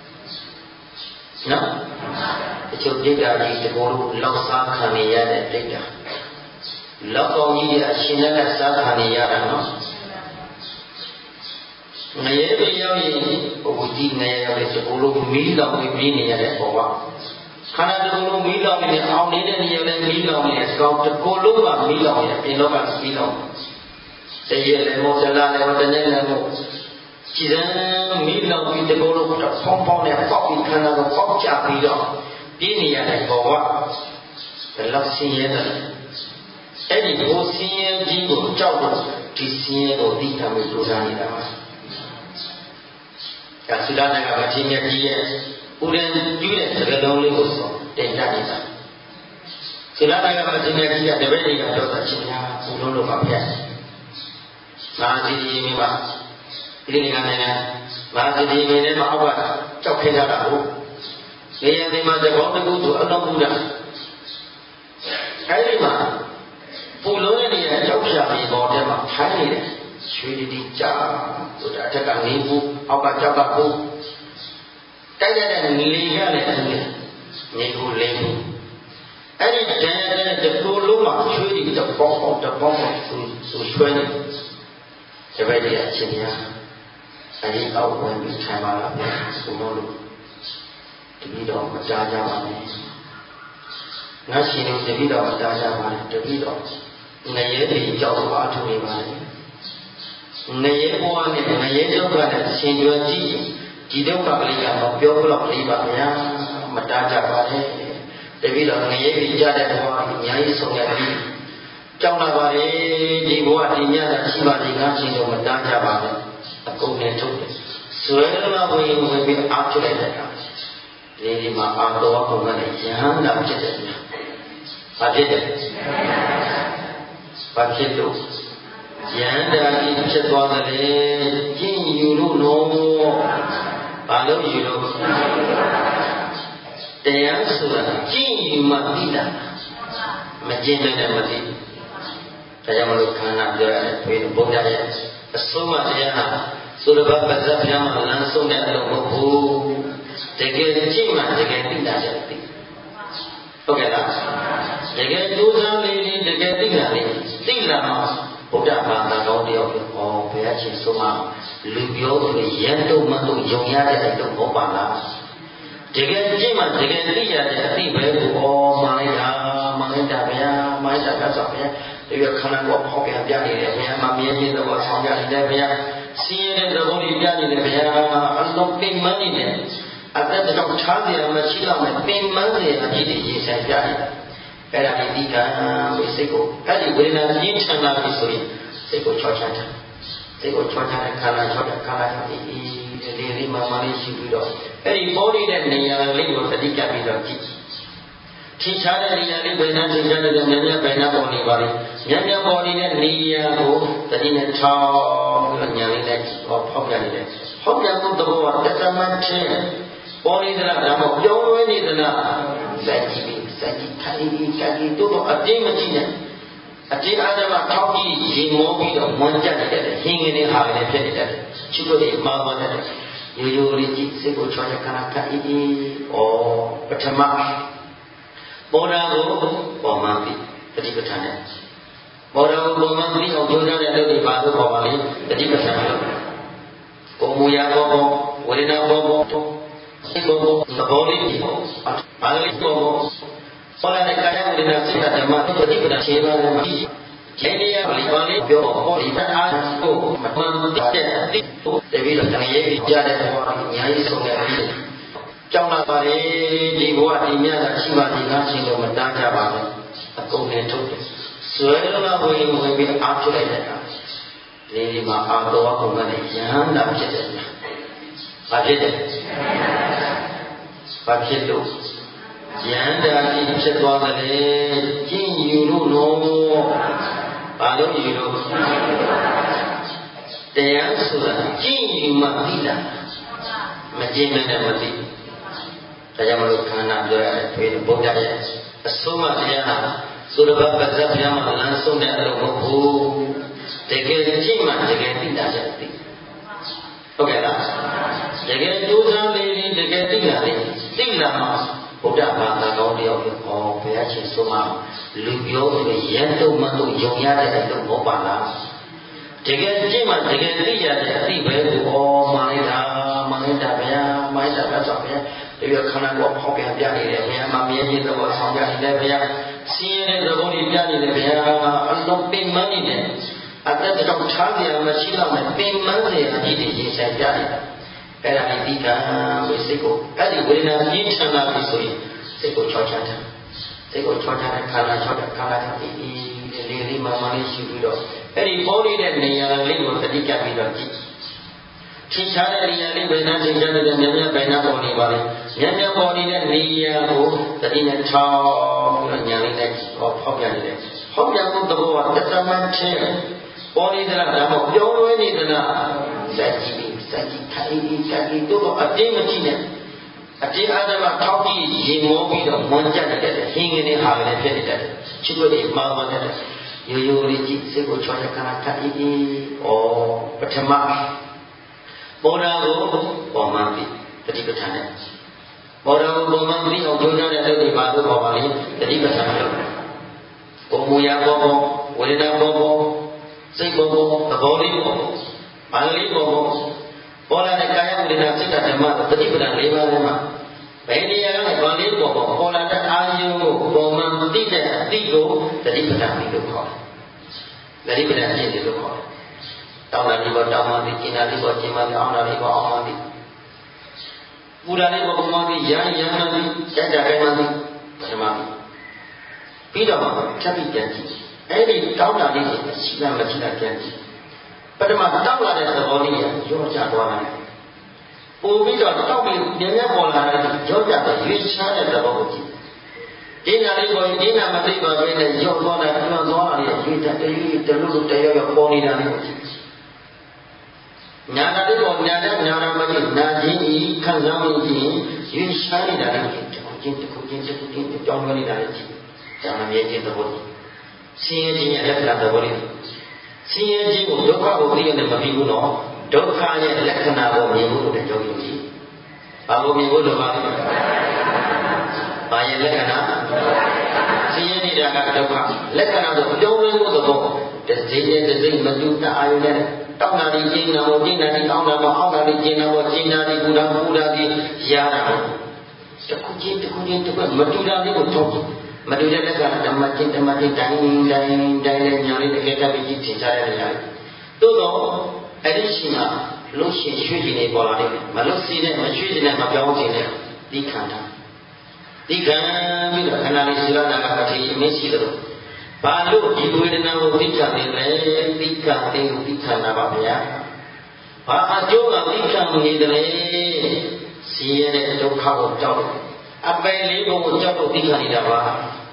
နော်အချုပ်ဒိဋ္ဌာကြီးတဘောလို့လောက်စားခံနေရတဲ့ဒိဋ္ဌာလောက်ကောင်းကြီးကအရှင်နဲ့စားခံနေရတာနော်ငရဲပြရောက်ရင်ဘုရားကြီးငရဲရောက်တဲ့ဘုလိုမီးလောင်ပြီးပြင်းနေရတဲ့ဘောကခန္ဓာတစ်ခုလုံးမီးလောင်နေတဲ့အောင်နေတဲ့နေရာနဲ့မီးလောင်နေတဲ့ကောင်းတစ်ခုလုံးကမီးလောင်နေပြင်လောကမီးလောင်တရရဲ့လည်းမောဇလာလည်းတနေ့လည်းမို့ကြည်စမ်းမီးလောင်ပြီးတစ်ခုလုံးတော့ဖောင်းဖောင်းနဲ့ပေါက်ပြီးခန္ဓာကိုပေါက်ချပြီးတော့ပြင်းနေရတဲ့ဘောကဘယ်လောက်ဆင်းရဲတယ်အဲ့ဒီဘိုးဆင်းရဲကြီးကိုကြောက်လို့ဒီဆင်းရဲကိုသိတာမျိုးကြိုးစားနေတာပါဒါသုဒ္ဓနာကမထေရကြီးရဲ့ဥဒ္ဒံကျူးတဲ့သကလုံးလေးကိုဆိုတင်ပြနေတာသုဒ္ဓနာကမထေရကြီးကတပည့်တွေကပြောတာချင်းများဘုလုံးလို့ပါဗျာမာသီတိမိမဒီနေ့ကနေမာသီတိမိနဲ့မအောက်ကကြောက်ခဲကြတာဟုတ်နေရာဒီမှာသဘောတကူသူအလုံးဘူးတာအဲဒီမှာပူလုံးရဲ့နေရာကြောက်ဖြာပြီးပေါ်တဲ့မှာထိုင်းနေတယ်ရွှေတီကြာဆိုတာအထက်ကနေဘူးအောက်ကကြောက်ကဘူးတိုက်တဲ့နေလေရလည်းအဲ့ဒီနေကိုလိမ့်ဘူးအဲ့ဒီတန်ရတဲ့တကူလုံးမှာရွှေတီတပေါင်းပေါင်းတပေါင်းပေါင်းသူသူရွှဲနေတပည့်ကြီးအချင်းများအဲ့ဒီအောက်ဝင်ပြီးထိုင်ပါလားဘုလို့လို့တပည့်တော်မကြားကြပါနဲ့ငါရှင်တို့တပည့်တော်မကြားကြပါနဲ့တပည့်တော်ငရဲတွေကြောက်အားထုတ်နေပါလေငရဲဘဝနဲ့ငရဲဒုက္ခနဲ့ရှင်ကျွမ်းကြည့်ဒီဒုက္ခကလေးကမပြောလို့လေးပါဗျာမတားကြပါနဲ့တပည့်တော်ငရဲတွေကြတဲ့ဘဝအများကြီးဆုံးရပြီကြောက်လာပါလေဒီဘဝဒီညတာရှိပါလေငါရှင်တို့မတားကြပါနဲ့အကုန်နဲ့ထုတ်တယ်ဆွဲလာဝင်ဝင်ပြီးအားထုတ်လိုက်တဲ့အခါဒီဒီမှာအာတော်ဘုံကလည်းယဟန္တာဖြစ်တယ်ဘာဖြစ်တယ်ဘာဖြစ်လို့ယန္တာကြီးဖြစ်သွားတယ်ကျင့်ယူလို့တော့ဘာလို့ယူလို့တရားဆိုတာကျင့်ယူမှသိတာမကျင့်နိုင်တယ်မသိဒါကြောင့်မလို့ခန္ဓာပြောရတယ်ဘုရားဘုရားရဲ့အဆုံးမတရားဟာသုရဘပဇ္ဇပြမလန်းဆုံးတဲ့အလုပ်မဟုတ်ဘူးတကယ်ကျင့်မှတကယ်သိတာတဲ့သိဟုတ်ကဲ့လားတကယ်ကြိုးစားနေရင်တကယ်သိတာလေသိလာမှဘုရားဘာသာတော်တယောက်ပြောဩဘုရားရှင်ဆုံးမလူပြောလို့ရန်တုံမလို့ယုံရတဲ့အလုပ်ဟုတ်ပါလားတကယ်ကြည့်မှတကယ်သိရတဲ့အသိပဲကိုဩမှန်လိုက်တာမှန်လိုက်တာဗျာမှန်လိုက်တာဆိုဗျာဒီကခန္ဓာကိုဖောက်ပြန်ပြနေတယ်ဗျာမမြဲခြင်းတော့ဆောင်းပြနေတယ်ဗျာစင်းရဲတဲ့သဘောကြီးပြနေတယ်ဗျာအလုံးပင်မနေတယ်အသက်ကြောင့်ချားစရာမရှိတော့မှပင်မစရာအဖြစ်ကြီးဆိုင်ပြနေတယ်အဲ့ဒါဒီဒီကံဝိစိတ်ကိုအဲ့ဒီဝေဒနာပြင်းထန်လာပြီဆိုရင်စိတ်ကိုချောချတာစိတ်ကိုချောချတဲ့ခန္ဓာချောတဲ့ခန္ဓာချောဒီဒီလေးမှမှလေးရှိပြီးတော့အဲ့ဒီပေါ်နေတဲ့နေရာလေးကိုတတိကပြီးတော့ကြည့်ထင်ရှားတဲ့နေရာလေးဘယ်နှထင်ရှားတဲ့ဉာဏ်နဲ့ဘယ်နှပေါ်နေပါလိမ့်ဉာဏ်နဲ့ပေါ်နေတဲ့နေရာကိုတတိနဲ့ထောင်းပြီးတော့ဉာဏ်လေးနဲ့ဟောဖောက်ပြနေတယ်ဖောက်ပြမှုသဘောကတသမန်ချင်းပေါ်နေသလားဒါမှမဟုတ်ပြောင်းလဲနေသလားလက်ကြည့်ပြီးစัจ jि ခိုင်ပြီးကံကြီးတို့တော့အတင်းမကြည့်နဲ့အတင်းအားဓမ္မထောက်ကြည့်ရင်မောပြီးတော့မွန်းကြတယ်ဟင်းငင်းနေဟာလည်းဖြစ်နေတယ်ချစ်ကိုယ်မှားသွားတယ်ရိုးရိုးလေးကြည့်စိတ်ကိုချောချခဏခတ်ပြီးဩပထမပေါ်တာကိုပေါ်မှပြီးတတိပဋ္ဌာန်နဲ့ပေါ်တာကိုပေါ်မှပြီးအောင်ကြိုးစားတဲ့လုပ်တွေပါလို့ပေါ်ပါလိမ့်တတိပဋ္ဌာန်လို့ကိုမူရပေါ်ပေါ်ဝေဒနာပေါ်ပေါ်စိတ်ပေါ်ပေါ်သဘောလေးပေါ်ဘာလေးပေါ်ပေါ်ပေါ်လာတဲ့ကာယဝေဒနာစိတ်ဓမ္မတတိပဋ္ဌာန်ခြေပါးမှာဒီနေရာလေးပါလေးပြောပေါ်ဒီအားကိုမမှန်တဲ့အတိကိုတပည့်တော်တန်ရေးပြတဲ့ဘောအများကြီးဆုံးခဲ့ပြီကြောင်းလာပါလေဒီဘဝဒီမြတ်ကရှိပါဒီကားရှင်တို့မတားကြပါဘူးအကုန်နဲ့ထုတ်တယ်ဆွဲလာဝင်ဝင်ပြီးအားထုတ်လိုက်တဲ့အခါဒီဒီမှာအာတော်ဘုံကလည်းယဟန္တာဖြစ်တယ်ဘာဖြစ်တယ်ဘာဖြစ်လို့ယန္တာကြီးဖြစ်သွားတယ်ကျင့်ယူလို့တော့ဘာလို့ယူလို့တရားဆိုတာကျင့်ယူမှသိတာမကျင့်နိုင်တယ်မသိဒါကြောင့်မလို့ခန္ဓာပြောရတယ်ဘုရားရဲ့အဆုံးမတရားဟာသုရဘပဇ္ဇပြမလန်းဆုံးတဲ့အလုပ်မဟုတ်ဘူးတကယ်ကျင့်မှတကယ်သိတာချက်သိဟုတ်ကဲ့လားတကယ်ကြိုးစားနေရင်တကယ်သိတာလေသိလာမှဘုရားဘာသာတော်တယောက်ပြောဩဘုရားရှင်ဆုံးမလူပြောလို့ရန်တုံမလို့ယုံရတဲ့အလုပ်မဟုတ်ပါလားတကယ်ကြည့်မှတကယ်သိရတဲ့အသိပဲကိုဩမှန်လိုက်တာမှန်လိုက်တာဗျာမှန်လိုက်တာဆိုဗျာဒီကခန္ဓာကိုဖောက်ပြန်ပြနေတယ်ဗျာမမြဲခြင်းသဘောဆောင်ပြနေတယ်ဗျာစင်းရဲတဲ့သဘောကြီးပြနေတယ်ဗျာအလုံးပင်မနေတယ်အသက်ကြောင့်ချားစရာမရှိတော့မှပင်မစရာအဖြစ်ကြီးဆိုင်ပြနေတာအဲ့ဒါဒီကံဝိစိတ်ကိုအဲ့ဒီဝေဒနာပြင်းထန်လာပြီဆိုရင်စိတ်ကိုချောချတာစိတ်ကိုချောချတဲ့ခန္ဓာချောတဲ့ခန္ဓာကဒီလေးလေးမှမှလေးရှိပြီးတော့အဲ့ဒီပေါ်နေတဲ့နေရာလေးကိုတတိကပ်ပြီးတော့ကြည့်ထင်ရှားတဲ့နေရာလေးဘယ်နှထင်ရှားတဲ့မြတ်မြတ်ဘယ်နှပေါ်နေပါလဲမြတ်မြတ်ပေါ်နေတဲ့နေရာကိုတတိနဲ့ထောင်းပြီးတော့ညာလေးနဲ့ဟောဖောက်ပြန်နေတယ်ဖောက်ပြန်မှုသဘောကတသမန်ချင်းပေါ်နေသလားဒါမှမဟုတ်ပြောင်းလဲနေသလားလက်ကြည့်စัจ jि ခိုင်ပြီးကံကြီးတို့တော့အတင်းမကြည့်နဲ့အတင်းအားဓမ္မထောက်ကြည့်ရင်မောပြီးတော့မွန်းကြတယ်ဟင်းငင်းနေဟာလည်းဖြစ်နေတယ်ချစ်ကိုယ်တွေမှားသွားတယ်ရိုးရိုးလေးကြည့်စိတ်ကိုချောချခဏခတ်ဤဤဩပထမပေါ်တာကိုပေါ်မှပြီတတိပဋ္ဌာန်နဲ့ပေါ်တာကိုပေါ်မှပြီအောင်ကြိုးစားတဲ့လုပ်တွေပါလို့ခေါ်ပါလိမ့်တတိပဋ္ဌာန်လို့ကိုယ်မူရပေါ်ပေါ်ဝေဒနာပေါ်ပေါ်စိတ်ပေါ်ပေါ်သဘောလေးပေါ်ပေါ်ဘာလေးပေါ်ပေါ်ပေါ်လာတဲ့ကာယဝေဒနာစိတ်ဓာတ်ဓမ္မတတိပဋ္ဌာန်၄ပါးထဲမှာဘယ်နေရာကလည်းဘာလေးပေါ်ပေါ်ပေါ်လာတဲ့အာယုကိုပေါ်မှသိတဲ့အသိကိုတတိပဋ္ဌာန်လို့ခေါ်တယ်တတိပဋ္ဌာန်ဖြစ်တယ်လို့ခေါ်တယ်တောင်းတာလေးပေါ်တောင်းမှသိကျင်တာလေးပေါ်ကျင်မှသိအောင်တာလေးပေါ်အောင်မှသိပူတာလေးပေါ်ပူမှသိရမ်းရမ်းမှသိကြကြကြမှသိပထမပြီးတော့ဖြတ်ပြီးပြန်ကြည့်အဲ့ဒီတောင်းတာလေးကိုရှိမှမရှိတာပြန်ကြည့်ပထမတောက်လာတဲ့သဘောလေးကရောချသွားတယ်ပို့ပြီးတော့တောက်ပြီးနည်းနည်းပေါ်လာတဲ့ရောချတဲ့ရွေးရှားတဲ့သဘောကိုကြည့်ဒီနာလေးကိုဒီနာမသိပါဘဲနဲ့ရောသွားတာကျွမ်းသွားတာလေးရွေးတဲ့တရွေးတလူလူတရောရောပေါ်နေတာလေးကိုကြည့်ညာတာလေးပေါ်ညာတဲ့ညာနာမကြည့်နာချင်းဤခံစားမှုကြည့်ရွေးရှားနေတာလေးကိုချင်းတစ်ခုချင်းတစ်ခုချင်းကြောင်းလွှဲနေတာလေးကြည့်ဒါမှမြဲခြင်းသဘောဆင်းရဲခြင်းရဲ့လက္ခဏာသဘောလေးဆင်းရဲခြင်းကိုဒုက္ခကိုသိရတယ်မပြီးဘူးနော်ဒုက္ခရဲ့လက္ခဏာကိုမြင်ဖို့လည်းကြောက်ရွံ့ကြည့်ဘာကိုမြင်ဖို့လိုပါလဲဘာရဲ့လက္ခဏာဆင်းရဲနေတာကဒုက္ခလက္ခဏာဆိုပြောင်းလဲမှုသဘောတစ်စိမ့်နဲ့တစ်စိမ့်မတူတဲ့အာယုနဲ့တောင်းတာဒီကျင်းတာဘောကျင်းတာဒီတောင်းတာဘောအောက်တာဒီကျင်းတာဘောကျင်းတာဒီပူတာပူတာဒီရတာတစ်ခုချင်းတစ်ခုချင်းတစ်ခုမတူတာလေးကိုထုတ်မတူတဲ့လက္ခဏာဓမ္မချင်းဓမ္မချင်းတိုင်းတိုင်းတိုင်းနဲ့ညာလေးတကယ်ကပ်ပြီးသင်ကြားရတဲ့နေရာသို့တော့အဲ့ဒီရှိမှာလို့ရှိရွှေ့ကြည့်နေပေါ်လာတယ်မလို့စီနဲ့မရွှေ့ကြည့်နဲ့မပြောင်းခြင်းနဲ့ဒီခန္ဓာဒီခံပြီးတော့ခန္ဓာလေးရှိလာတာကအထီအမင်းရှိတယ်လို့ဘာလို့ဒီဝေဒနာကိုသိခံနေလဲသိခံတဲ့သိခံတာပါဗျာဘာအကျိုးကသိခံနေတယ်စီရတဲ့ဒုက္ခကိုကြောက်အပယ်လေးကိုကြောက်လို့သိခံနေတာပါ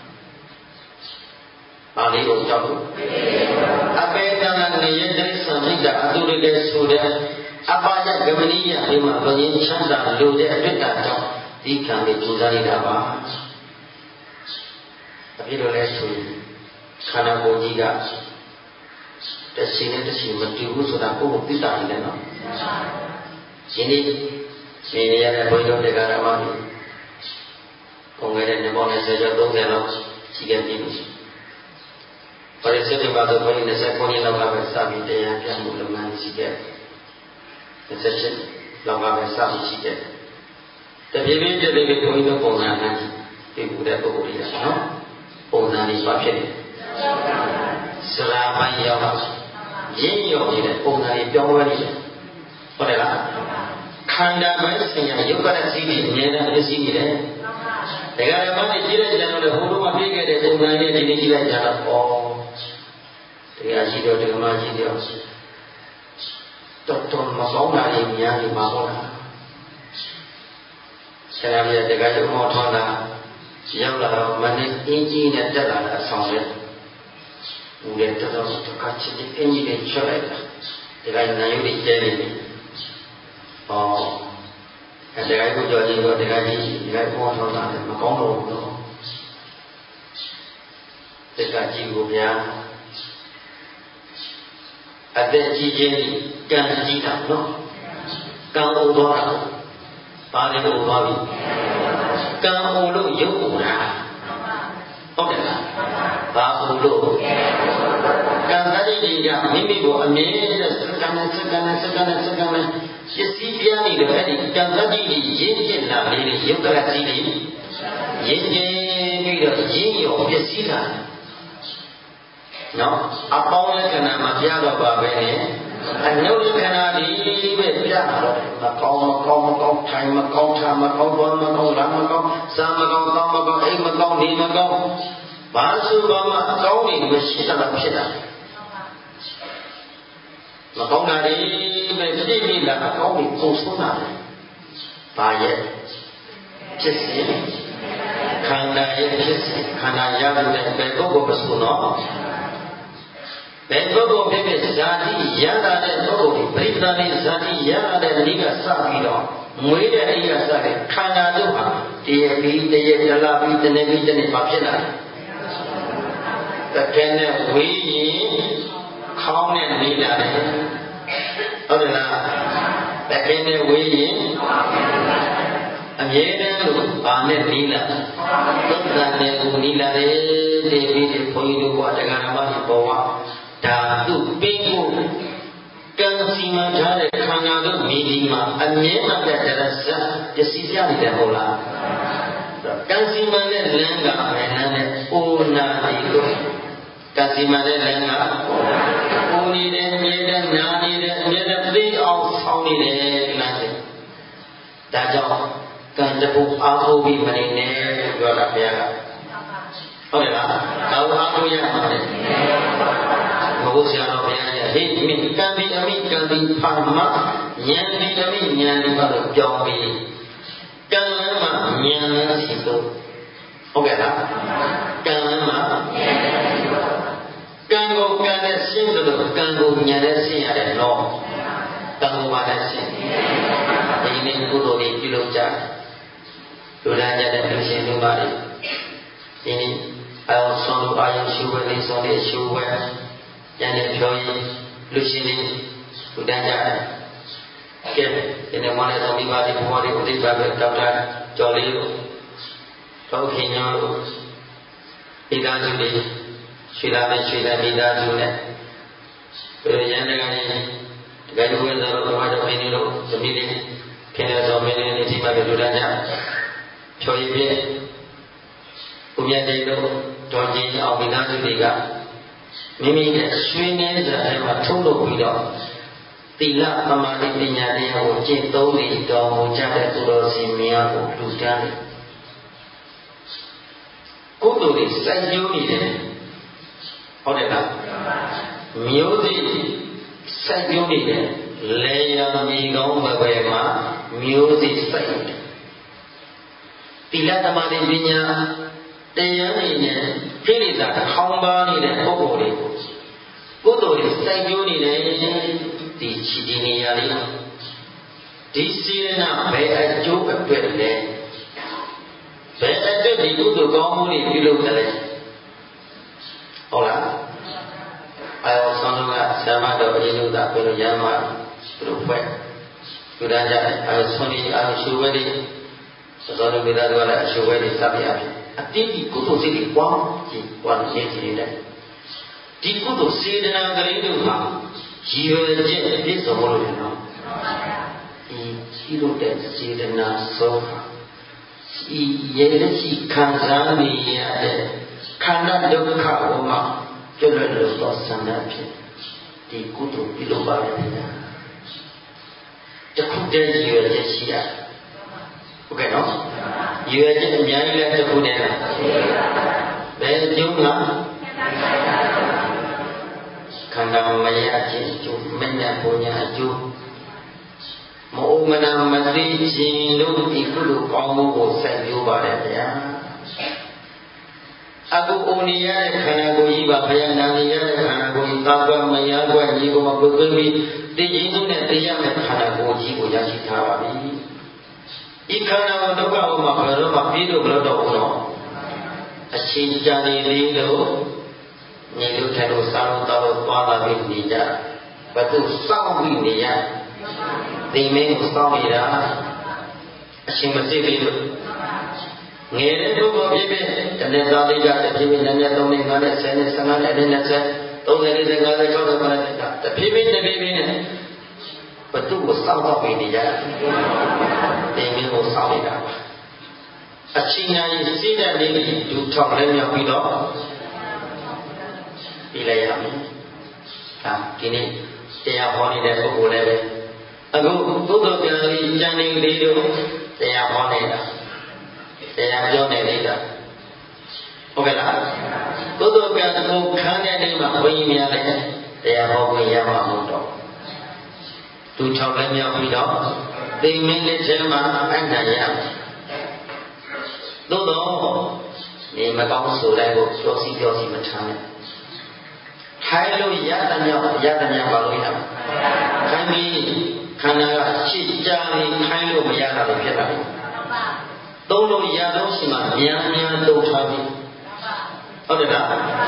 ဘာလေးကိုကြောက်လို့အပယ်ကံကနေရတဲ့သံသိတာအတူတူလေးဆိုတဲ့အပါယဂမနိယဒီမှာဘုရင်ချမ်းသာလို့တဲ့အတွေ့အကြုံကြောင့်ဒီခံပြီးပူဇော်နေတာပါအဖြစ်လို့လဲဆိုရင်ခန္ဓာကိုယ်ကြီးကတစ်ချိန်နဲ့တစ်ချိန်မတူဘူးဆိုတာကိုယ်ကိုသိတာနေတယ်နော်ရှင်ဒီရှင်ရတဲ့ဘုရားတရားဓမ္မတွေပုံငယ်တဲ့နေပေါင်းနဲ့ဆယ်ကျော်သုံးဆယ်လောက်ရှိခဲ့ပြီပရိသေတ်မှာတော့ဘုန်းကြီး၂၉နှစ်လောက်ကပဲစပြီးတရားပြမှုလုပ်ငန်းရှိခဲ့၂၈လောက်ကပဲစပြီးရှိခဲ့တပြေးပြေးတပြေးပြေးဘုန်းကြီးတို့ပုံစံနဲ့ဒီကူတဲ့ပုဂ္ဂိုလ်တွေနော်ပုံစံလေးပါဖြစ်တယ်စရာပိုင်းရောက်တော့ရင်းရော်နေတဲ့ပုံစံလေးပြောင်းလဲနေတယ်ဟုတ်တယ်လားခန္ဓာပိုင်းဆိုင်ရာယုတ်ကရစီတွေအများနဲ့အစီနေတယ်ဒါကြတဲ့ဘာနဲ့ကြည့်လိုက်ကြတော့ဟိုတော့မပြေးခဲ့တဲ့ပုံစံလေးဒီနေ့ကြည့်လိုက်ကြတော့ဩတရားရှိတော့ဓမ္မရှိတော့တော်တော်မကောင်းတာတွေများနေမှာဟုတ်လားဆရာမြတ်တရားရုံမောထောင်းတာရောက်လာတော့မနေ့အင်းကြီးနဲ့တက်လာတဲ့အဆောင်လေးဦးရဲ့တော်တော်တစ်ခါချစ်တဲ့အင်းကြီးနဲ့ချွတ်လိုက်တာတရားနိုင်ရုပ်ကျဲနေပြီဩအဲတရားကိုကြော်ကြည့်တော့တရားကြီးတရားမောထောင်းတာလည်းမကောင်းတော့ဘူးတော့တရားကြီးကိုဗျာအသက်ကြီးချင်းကံကြီးတာနော်ကံအိုသွားတာဘာလဲအိုသွားပြီကံအိုလို့ရုပ်အိုတာဟုတ်တယ်လားဘာအိုလို့ကံသတိကြီးကမိမိကိုအမြဲတမ်းစက္ကန့်နဲ့စက္ကန့်နဲ့စက္ကန့်နဲ့စက္ကန့်နဲ့ပစ္စည်းပြနေတယ်အဲ့ဒီကံသတိကြီးရင်းကျက်လာလေးတွေရုပ်ကလကြီးတွေရင်းကျင်းပြီးတော့ရင်းရောပစ္စည်းတာနော်အပေါင်းလက္ခဏာမပြတော့ပါပဲနဲ့အနုလက္ခဏာဒီပဲပြတော့မကောင်းမကောင်းမကောင်းထိုင်မကောင်းထားမကောင်းဘောမကောင်းလာမကောင်းစားမကောင်းကောင်းမကောင်းအိမ်မကောင်းနေမကောင်းဘာဆိုဘာမှအကောင်းတွေမရှိတာဖြစ်တာမကောင်းတာတွေပဲပြည့်ပြည့်လာအကောင်းတွေပုံဆုံးတာဘာရဲ့ဖြစ်စီခန္ဓာရဲ့ဖြစ်စီခန္ဓာရတဲ့ဘယ်ပုဂ္ဂိုလ်မဆိုတော့ဘယ်ပုဂ္ဂိုလ်ဖြစ်ဖြစ်ဇာတိရလာတဲ့ပုဂ္ဂိုလ်ဒီပရိသတ်နဲ့ဇာတိရလာတဲ့နေ့ကစပြီးတော့မွေးတဲ့နေ့ကစတဲ့ခန္ဓာတို့ဟာတရပြီးတရတလပြီးတနေ့ပြီးတနေ့မဖြစ်လာဘူးတကယ်နဲ့ဝေးရင်ခေါင်းနဲ့နေလာတယ်ဟုတ်တယ်လားတကယ်နဲ့ဝေးရင်အမြဲတမ်းလို့ဘာနဲ့နေလာသုတ္တန်နဲ့ကိုနေလာတယ်ဒီပြီးဒီဘုန်းကြီးတို့ကတရားဓမ္မတွေပေါ်မှာဒါသူပင်းကိုကံစီမံထားတဲ့ခန္ဓာတို့မိဒီမှာအမြဲမပြတ်တဲ့ဇတ်ပစ္စည်းပြနေတယ်ဟုတ်လားကံစီမံတဲ့လမ်းကဘယ်လမ်းလဲအိုနာတိကိုကံစီမံတဲ့လမ်းကအိုနေတယ်မြဲတဲ့နာနေတယ်မြဲတဲ့သိအောင်ဆောင်းနေတယ်လမ်းတယ်ဒါကြောင့်ကံတပုအားထုတ်ပြီးမနေနဲ့ပြောတာဘုရားကဟုတ်တယ်လားဒါကိုအားထုတ်ရမှာလေဘုရားတော်ဘုရားရဲ့ဟိမိကံဒီအမိကံဒီဖာမဉာဏ်ဒီအမိဉာဏ်ဒီပါလို့ပြောင်းပြီးကံလမ်းမှာဉာဏ်လမ်းရှိတော့ဟုတ်ကဲ့လားကံလမ်းမှာကံကိုကံနဲ့ရှင်းတယ်လို့ကံကိုဉာဏ်နဲ့ရှင်းရတယ်နော်ကံကိုပါနဲ့ရှင်းဒီနေ့ကုသိုလ်တွေပြုလုပ်ကြလူသားကြတဲ့လူရှင်လူမတွေဒီနေ့အအောင်ဆုံးလို့အာယုရှိဝဲလေးဆုံးလေးရှိဝဲဉာဏ်နဲ့ပြောရင်လူရှင်တွေလူသားကြတယ်ကဲဒီနေ့မနေ့ဆုံးဒီပါဒီဘဝတွေဥဒိပါပဲတောက်တာကြော်လေးတို့တော့ခင်ညောတို့ဣဒာစုတွေရွှေလာနဲ့ရွှေလာမိသားစုနဲ့ပြည်ရန်တကနေတကယ်လို့လည်းတော့ဘာကြောင့်နေလို့သမီးတွေခင်ရတော်မင်းတွေဒီမှာပဲလူသားကြဖြော်ရည်ပြည့်ဦးမြတ်တေတို့တော်ကြီးအောင်မိသားစုတွေကမိမိရဲ့ရွှေနှင်းစာထဲမှာထုတ်လုပ်ပြီးတော့သီလသမာဓိပညာတရားကိုကျင့်သုံးပြီးတော်မူကြတဲ့သူတော်စင်များကိုလူတန်းတယ်ကုသိုလ်တွေစိုက်ပျိုးနေတယ်ဟုတ်တယ်လားမျိုးစိစိုက်ပျိုးနေတယ်လေယာမြေကောင်းဘဝမှာမျိုးစိစိုက်တယ်သီလသမာဓိပညာတရားတွေနဲ့ခိရိတာခေါင်းပါနေတဲ့ပုဂ္ဂိုလ်တွေကိုကုသိုလ်တွေစိုက်ပျိုးနေတယ်ဒီချီဒီနေရာလေးဒီစေနာဘယ်အကျိုးအတွက်လဲဘယ်အတွက်ဒီကုသိုလ်ကောင်းမှုတွေပြုလုပ်တယ်လဲဟုတ်လားအဲတော့ဆောင်းကဆရာမတော်အရင်ကဘယ်လိုရမ်းမှာဘယ်လိုဖွဲ့ယူရကြတယ်အဲဆွန်ဒီအဲရှုဝဲတွေသောတော်မိသားစုကလည်းအရှုဝဲတွေစပြရပြီအတိအကုသိုလ်စိတ်တွေပွားကြည့်ပွားနေကြည့်တယ်ဒီကုသိုလ်စေတနာကလေးတို့ဟာရည်ရွယ်ချက်ပြည့်စုံလို့ရနော်ဒီရှိလို့တဲ့စေတနာဆုံးဒီရဲ့လက်ရှိခံစားနေရတဲ့ခန္ဓာဒုက္ခဘုံမှာကျွတ်လွတ်လို့သောဆန္ဒဖြစ်ဒီကုသိုလ်ပြုလုပ်ပါလေဗျာတခုတည်းရည်ရွယ်ချက်ရှိရဟုတ်ကဲ့နော်ရည်ရွယ်ချက်အများကြီးလည်းတခုတည်းလားဘယ်ကျုံးလားခန္ဓာမရခြင်းအကျိုးမညာပူညာအကျိုးမအိုမနာမသိခြင်းတို့ဒီကုသိုလ်ကောင်းမှုကိုဆက်ပြုပါတယ်ဗျာအခုအိုနေရတဲ့ခန္ဓာကိုယ်ကြီးပါဘုရားနာနေရတဲ့ခန္ဓာကိုယ်ကြီးသာကွမရကွညီကိုမပုတ်သွင်းပြီးတည်ခြင်းတို့နဲ့တရားမဲ့ခန္ဓာကိုယ်ကြီးကိုရရှိထားပါပြီဤခန္ဓာကိုဒုက္ခဘုမှာဘယ်တော့မှပြီးလို့မလို့တော့ဘူးနော်အချိန်ကြာနေသေးလို့ညီတို့ထဲလို့စားလို့တောက်လို့သွားလာပြီးနေကြဘယ်သူစောင့်ပြီးနေရဒီမင်းကိုစောင့်နေတာအချိန်မသိသေးလို့ငယ်တဲ့ပုဂ္ဂိုလ်ဖြစ်ဖြစ်တနေ့သားလေးကတဖြည်းဖြည်းနဲ့နဲ့သုံးနေငါနဲ့ဆယ်နဲ့ဆယ်ငါနဲ့နဲ့ဆယ်သုံးနေလေးငါနဲ့၆နဲ့ပါနဲ့တဖြည်းဖြည်းတဖြည်းဖြည်းနဲ့ဘယ်သူကိုစောင့်တော့ပြီးနေကြဒီမင်းကိုစောင့်နေတာအချိန်ညာရင်စိတ်ဓာတ်လေးဒုထောက်လည်းမြောက်ပြီးတော့ပြီးလိုက်ရမယ်ဟာဒီနေ့တရားဟောနေတဲ့ပုဂ္ဂိုလ်လည်းပဲအခုသုဒ္ဓကံလေးဉာဏ်လေးလေးတို့တရားဟောနေတာတရားပြောနေနေတာဟုတ်ကဲ့လားသုဒ္ဓကံကိုခန်းတဲ့နေ့မှာဘုန်းကြီးများလည်းတရားဟောခွင့်ရမှာမဟုတ်တော့သူ၆လည်းမြောက်ပြီးတော့သိမင်းလေးထဲမှာအနံ့ရသို့တော့နေမကောင်းဆိုတဲ့ကိုပြောစီပြောစီမထမ်းနဲ့ထိုင်လို့ရတဲ့မြောက်ရတဲ့မြောက်ပါလို့ရမှာခိုင်းပြီးခန္ဓာကရှစ်ကြားလေးခိုင်းလို့မရတာဖြစ်လာတယ်သုံးလို့ရတော့ရှိမှမြန်မြန်တုတ်ထားပြီဟုတ်တယ်လား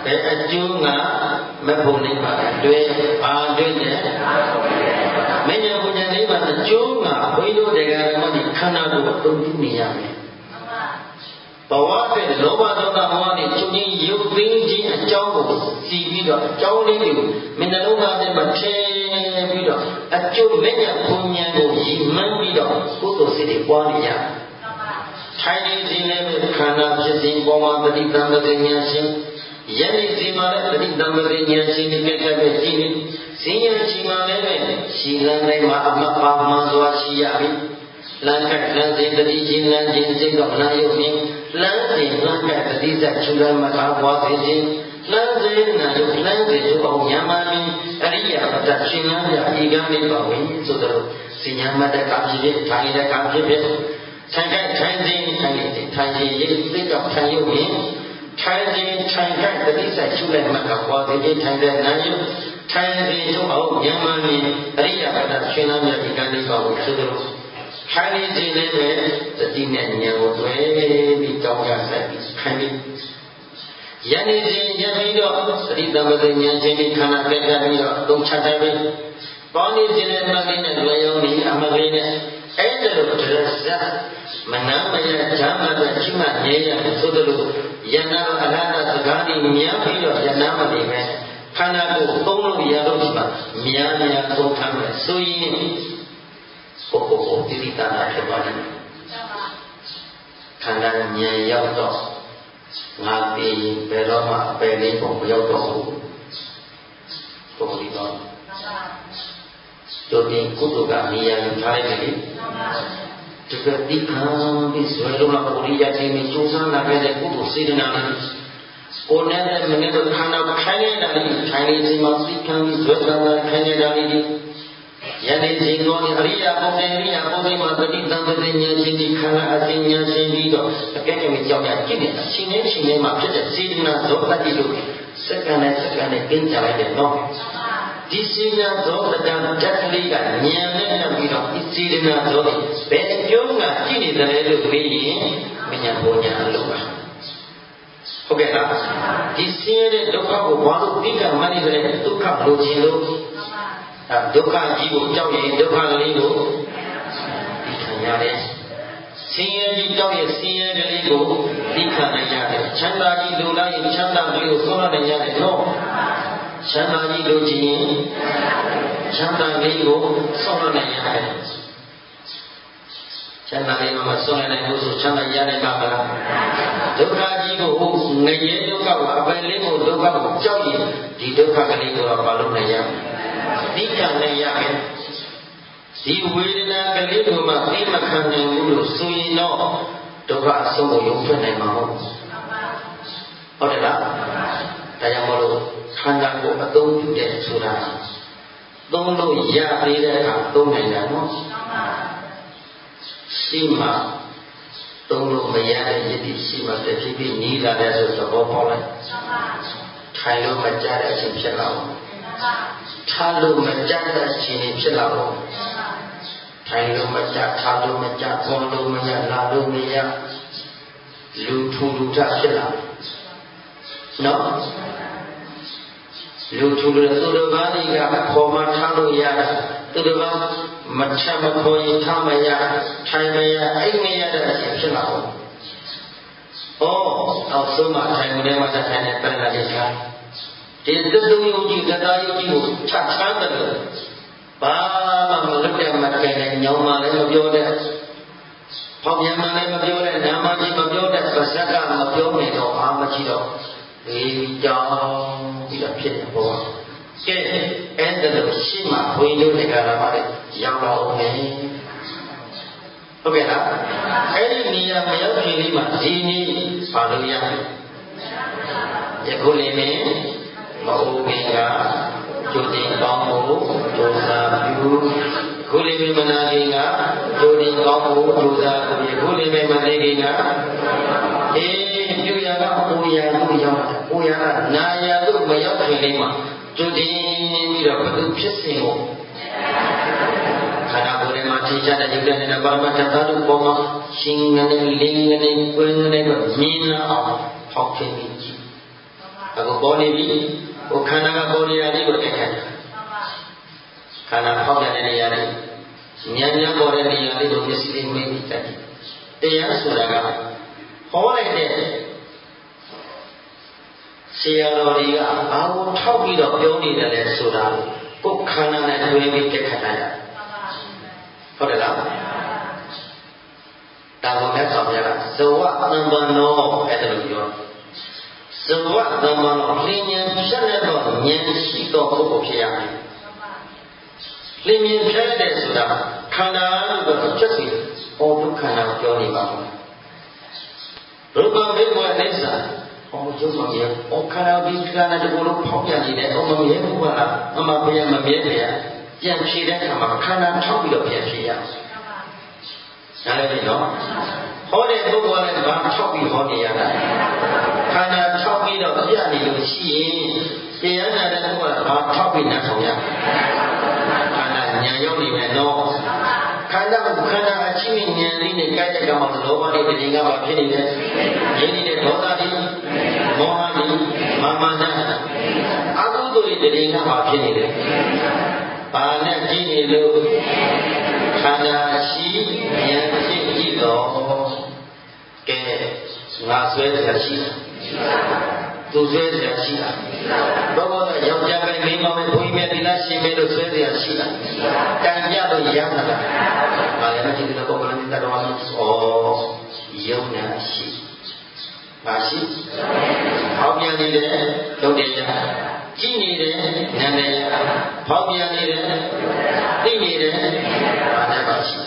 ဘယ်အကျိုးငါမဖို့နိဗ္ဗာန်တွေ့ပါတွေ့တယ်မဉ္ဇဉ်ဘုရားနိဗ္ဗာန်အကျိုးငါဘုန်းကြီးတို့တရားဓမ္မဒီခန္ဓာကိုယ်အသုံးပြုနေရမယ်ဘဝတဲ့လောဘဒေါသမောဟနဲ့ချုပ်ချင်းရုပ်သိမ်းခြင်းအကြောင်းကိုစီပြီးတော့အကြောင်းလေးတွေကိုမင်းနှလုံးသားထဲမှာထည့်ပြီးတော့အကျိုးမဲ့ညာဘုံဉာဏ်ကိုရည်မှန်းပြီးတော့ကုသိုလ်စိတ်တွေပွားနေရထိုင်နေခြင်းနဲ့ခန္ဓာဖြစ်စဉ်ပေါ်မှာပဋိသန္ဓေဉာဏ်ရှင်ယနေ့စီမှာလည်းပဋိသန္ဓေဉာဏ်ရှင်ဒီကဲ့ပဲရှိနေစဉ္ညာရှိမှလည်းပဲရှိလန်းတိုင်းမှာအမတ်ပါမှန်စွာရှိရပြီလမ်းကလမ်းစဉ်တတိချင်းလမ်းချင်းစိတ်တော်လမ်းရုပ်ဖြင့်လမ်းစဉ်လမ်းကတတိစချူလမ်းမကားပွားစေခြင်းလမ်းစဉ်နာရုပ်လမ်းစဉ်တို့အောင်ညံမာပြီးအရိယာပတ္တရှင်လမ်းပြဤကံလေးပါဝင်ဆိုတော့စဉ္ညာမတ္တကဖြစ်ဖြစ်ထိုင်တဲ့ကဖြစ်ဖြစ်ထိုင်ကထိုင်စဉ်ထိုင်တဲ့ထိုင်ရင်ရိပ်စိတ်တော်ထိုင်ရုပ်ဖြင့်ထိုင်စဉ်ထိုင်ကတတိစချူလမ်းမကားပွားစေခြင်းထိုင်တဲ့နာရုပ်ထိုင်စဉ်တို့အောင်ညံမာပြီးအရိယာပတ္တရှင်လမ်းပြဤကံလေးပါဝင်ဆိုတော့ခိုင်းနေခြင်းနဲ့ပဲတတိနဲ့ဉာဏ်ကိုတွေ့ပြီးကြောင်းရဆက်ပြီးခိုင်းပြီးယနေ့ခြင်းရပြီးတော့သတိသမဂဉာဏ်ချင်းဒီခန္ဓာကဲ့ပြပြီးတော့သုံးချတယ်ပဲပေါင်းနေခြင်းနဲ့မှတ်လေးနဲ့လွယ်ရုံနဲ့အမှတ်လေးနဲ့အဲ့ဒါလိုဒရဇတ်မနာမယဓမ္မတဲ့ချိမငြိရဆိုသလိုယနာအလားတစကားကြီးများပြီးတော့ယနာမနေပဲခန္ဓာကိုသုံးလို့ရလို့ဒီမှာများများသုံးထားမယ်ဆိုရင်ပုဂ္ဂိုလ်ကိုတိတိတနာဖြစ်သွားတယ်ခန္ဓာဉာဏ်ရောက်တော့ငါသိရင်ဘယ်တော့မှအပယ်လေးပုံမရောက်တော့ဘူးပုဂ္ဂိုလ်ဒီတော့တို့တင်ကုသိုလ်ကနေရာယူထားလိုက်တယ်တကယ်ဒီခံပြီးဆွေလုံးလာပုဂ္ဂိုလ်ရခြင်းနဲ့ကျိုးစားလာခဲ့တဲ့ကုသိုလ်စေတနာကိုယ်နဲ့မနေ့ကခန္ဓာခိုင်းနေတာလေးခိုင်းနေချိန်မှာသိခံပြီးဆွေစားလာခိုင်းနေတာလေးယနေ့ရှင်တော်အရိယာပုဂ္ဂိုလ်အရိယာပုဂ္ဂိုလ်မှာပဋိသန္ဓေဉာဏ်ရှင်ဒီခန္ဓာအစဉ်ဉာဏ်ရှင်ပြီးတော့အကဲကဲကြောက်ရကြည့်နေအရှင်နဲ့ရှင်နဲ့မှာဖြစ်တဲ့စေတနာဇောတတိတို့စက္ကန့်နဲ့စက္ကန့်နဲ့ကျင်းကြလိုက်တယ်နော်ဒီစေတနာဇောတတံဓာတ်ကလေးကဉာဏ်နဲ့တက်ပြီးတော့ဒီစေတနာဇောတွေဘယ်အကျိုးကကြည့်နေတယ်လို့မေးရင်မညာဘုံညာအလုပ်ပါဟုတ်ကဲ့လားဒီဆင်းရဲတဲ့ဒုက္ခကိုဘာလို့သိကမှန်းနေတယ်ဒုက္ခလိုချင်လို့ဒုက္ခကြီးကိုကြောက်ရင်ဒုက္ခလေးကိုသိခံရတယ်ဆင်းရဲကြီးကြောက်ရင်ဆင်းရဲကလေးကိုသိခံနိုင်ရတယ်ချမ်းသာကြီးလိုလိုက်ရင်ချမ်းသာကလေးကိုဆုံးရနိုင်ရတယ်နော်ချမ်းသာကြီးလိုချင်ရင်ချမ်းသာကလေးကိုဆုံးရနိုင်ရတယ်ချမ်းသာလေးမှာဆုံးရနိုင်လို့ဆိုချမ်းသာရနိုင်ပါမလားဒုက္ခကြီးကိုငရဲဒုက္ခကိုအပယ်လေးကိုဒုက္ခကိုကြောက်ရင်ဒီဒုက္ခကလေးကိုတော့မလုပ်နိုင်ရသိခံနိုင်ရမယ်ဒီဝေဒနာကလေးကိုမှသိမခံနိုင်ဘူးလို့ဆိုရင်တော့ဒုက္ခအဆုံးကိုရုပ်ထွက်နိုင်မှာမဟုတ်ဘူးဟုတ်တယ်လားဒါကြောင့်မလို့ခန္ဓာကိုအသုံးပြုတဲ့ဆိုတာသုံးလို့ရသေးတဲ့အခါသုံးနိုင်တာနော်ရှိမှသုံးလို့မရတဲ့ယတိရှိမှတဖြည်းဖြည်းနီးလာတဲ့ဆိုသဘောပေါက်လိုက်ထိုင်လို့မကြတဲ့အချိန်ဖြစ်လာဘူးထားလို့မကြတဲ့အချိန်ဖြစ်လာဘူးထိုင်လို့မကြထားလို့မကြပေါ်လို့မရလာလို့မရလူထူလူထဖြစ်လာနော်လူထူလူသူတော်ဘာတွေကခေါ်မှထားလို့ရတာသူတော်ဘာမချမခေါ်ရင်ထားမရထိုင်မရအိမ်မရတဲ့အချိန်ဖြစ်လာဘူးဩအောက်ဆုံးမှထိုင်နေမှထိုင်နေပြန်လာတယ်လားဒီသုတ္တယုတ်ကြီးတရားယုတ်ကြီးကိုချချမ်းတယ်လို့ဘာမှမလုပ်တဲ့မကဲနဲ့ညောင်းမှလည်းမပြောတဲ့ဖောက်ပြန်မှလည်းမပြောတဲ့နာမကြီးမပြောတဲ့ပါဇက်ကမပြောနေတော့အာမကြီးတော့ဒီကြောင်ပြီးတော့ဖြစ်နေပေါ်ကဲအဲ့ဒါလို့ရှိမှဘုန်းကြီးတို့တွေကလာပါလေရောက်တော့မယ်ဟုတ်ကဲ့လားအဲ့ဒီနေရာမရောက်ခင်လေးမှာဒီနေ့ပါလို့ရယခုလေးနဲ့မဟုတ်ခင်ကကျိုးတင်ကောင်းဖို့ကြိုးစားပြုခုလေးမနာခင်ကကျိုးတင်ကောင်းဖို့ကြိုးစားပြုခုလေးမနေခင်ကအေးပြုရကပူရလို့ရောက်တာပူရကနာရလို့မရောက်ခင်လေးမှာကျိုးတင်ပြီးတော့ဘုသူဖြစ်စဉ်ကိုခန္ဓာကိုယ်ထဲမှာထိချတဲ့ဒီကနေ့နဲ့ပါရမတ္ထသတ္တုပေါ်မှာရှင်ငနဲ့လင်းငနဲ့ကွင်းငနဲ့မြင်လာအောင်ဖောက်ဖြစ်ပြီးကြည့် Aku boni bi, ukana ka boni ali ko tekkan. Kana phok ya ne ya ni. Nya nya ko de ni ya li ko misi me bi tat. Taya soda ka ho lai de Sia lo ri ka ba ko thok pi do pyaw ni de le soda ko khana ne twai bi tekkan ya.ဟုတ်တယ်လားတာဝန်နဲ့ဆောင်ရတာဇဝသမ္ပန္နောအဲ့ဒါလိုပြောဇဝသမ္ပန္နောလင်းဉဏ်ဖြတ်တဲ့တော့ဉာဏ်ရှိတော့ပုဂ္ဂိုလ်ဖြစ်ရမယ်လင်းဉဏ်ဖြတ်တဲ့ဆိုတာခန္ဓာလို့တော့ချက်စီဟောဒုက္ခနာပြောနေပါဘူးရူပဘေကဝအိစ္ဆာဟောကျုပ်မမြဲဩခန္ဓာဒီခန္ဓာတကူလုံးဖောက်ပြန်နေတယ်ဩမမြဲဘူးကလားအမဘယ်မမြဲတယ်ပြန်ဖြေတဲ့အခါမှာခန္ဓာထောက်ပြီးတော့ပြန်ဖြေရအောင်နားလည်ပြီနော်ဟောတဲ့ပုဂ္ဂိုလ်ကလည်းဘာထောက်ပြီးဟောနေရတာခန္ဓာထောက်ပြီးတော့ပြနေလို့ရှိရင်တရားနာတဲ့ပုဂ္ဂိုလ်ကဘာထောက်ပြီးနားထောင်ရခန္ဓာဉာဏ်ရောက်နေမယ်နော်ခန္ဓာကခန္ဓာအချင်းဉာဏ်လေးနဲ့ကြိုက်တဲ့ကောင်လောဘလေးတည်းကဘာဖြစ်နေလဲရင်းနေတဲ့ဒေါသတွေမောဟတွေမာမနာအကုသိုလ်တွေတည်းကဘာဖြစ်နေလဲဘာနဲ့ကြည့်နေလို့ခန္ဓာရှိဉာဏ်ဖြစ်ကြည့်တော့ကဲငါဆွဲတယ်ရှိတာသူဆွဲတယ်ရှိတာဘဘကယောက်ျားပဲမိန်းမပဲဘုန်းကြီးပဲဒီလားရှင်ပဲလို့ဆွဲတယ်ရှိတာတန်ကြလို့ရမ်းတာဘာလဲမကြည့်တဲ့ပုဂ္ဂိုလ်နဲ့တတော်မှာဩယုံနာရှိပါရှိဟောပြန်နေတယ်လုပ်တယ်ရကြည့်နေတယ်နာမည်ဟောပြန်နေတယ်သိနေတယ်ဘာနဲ့ပါရှိ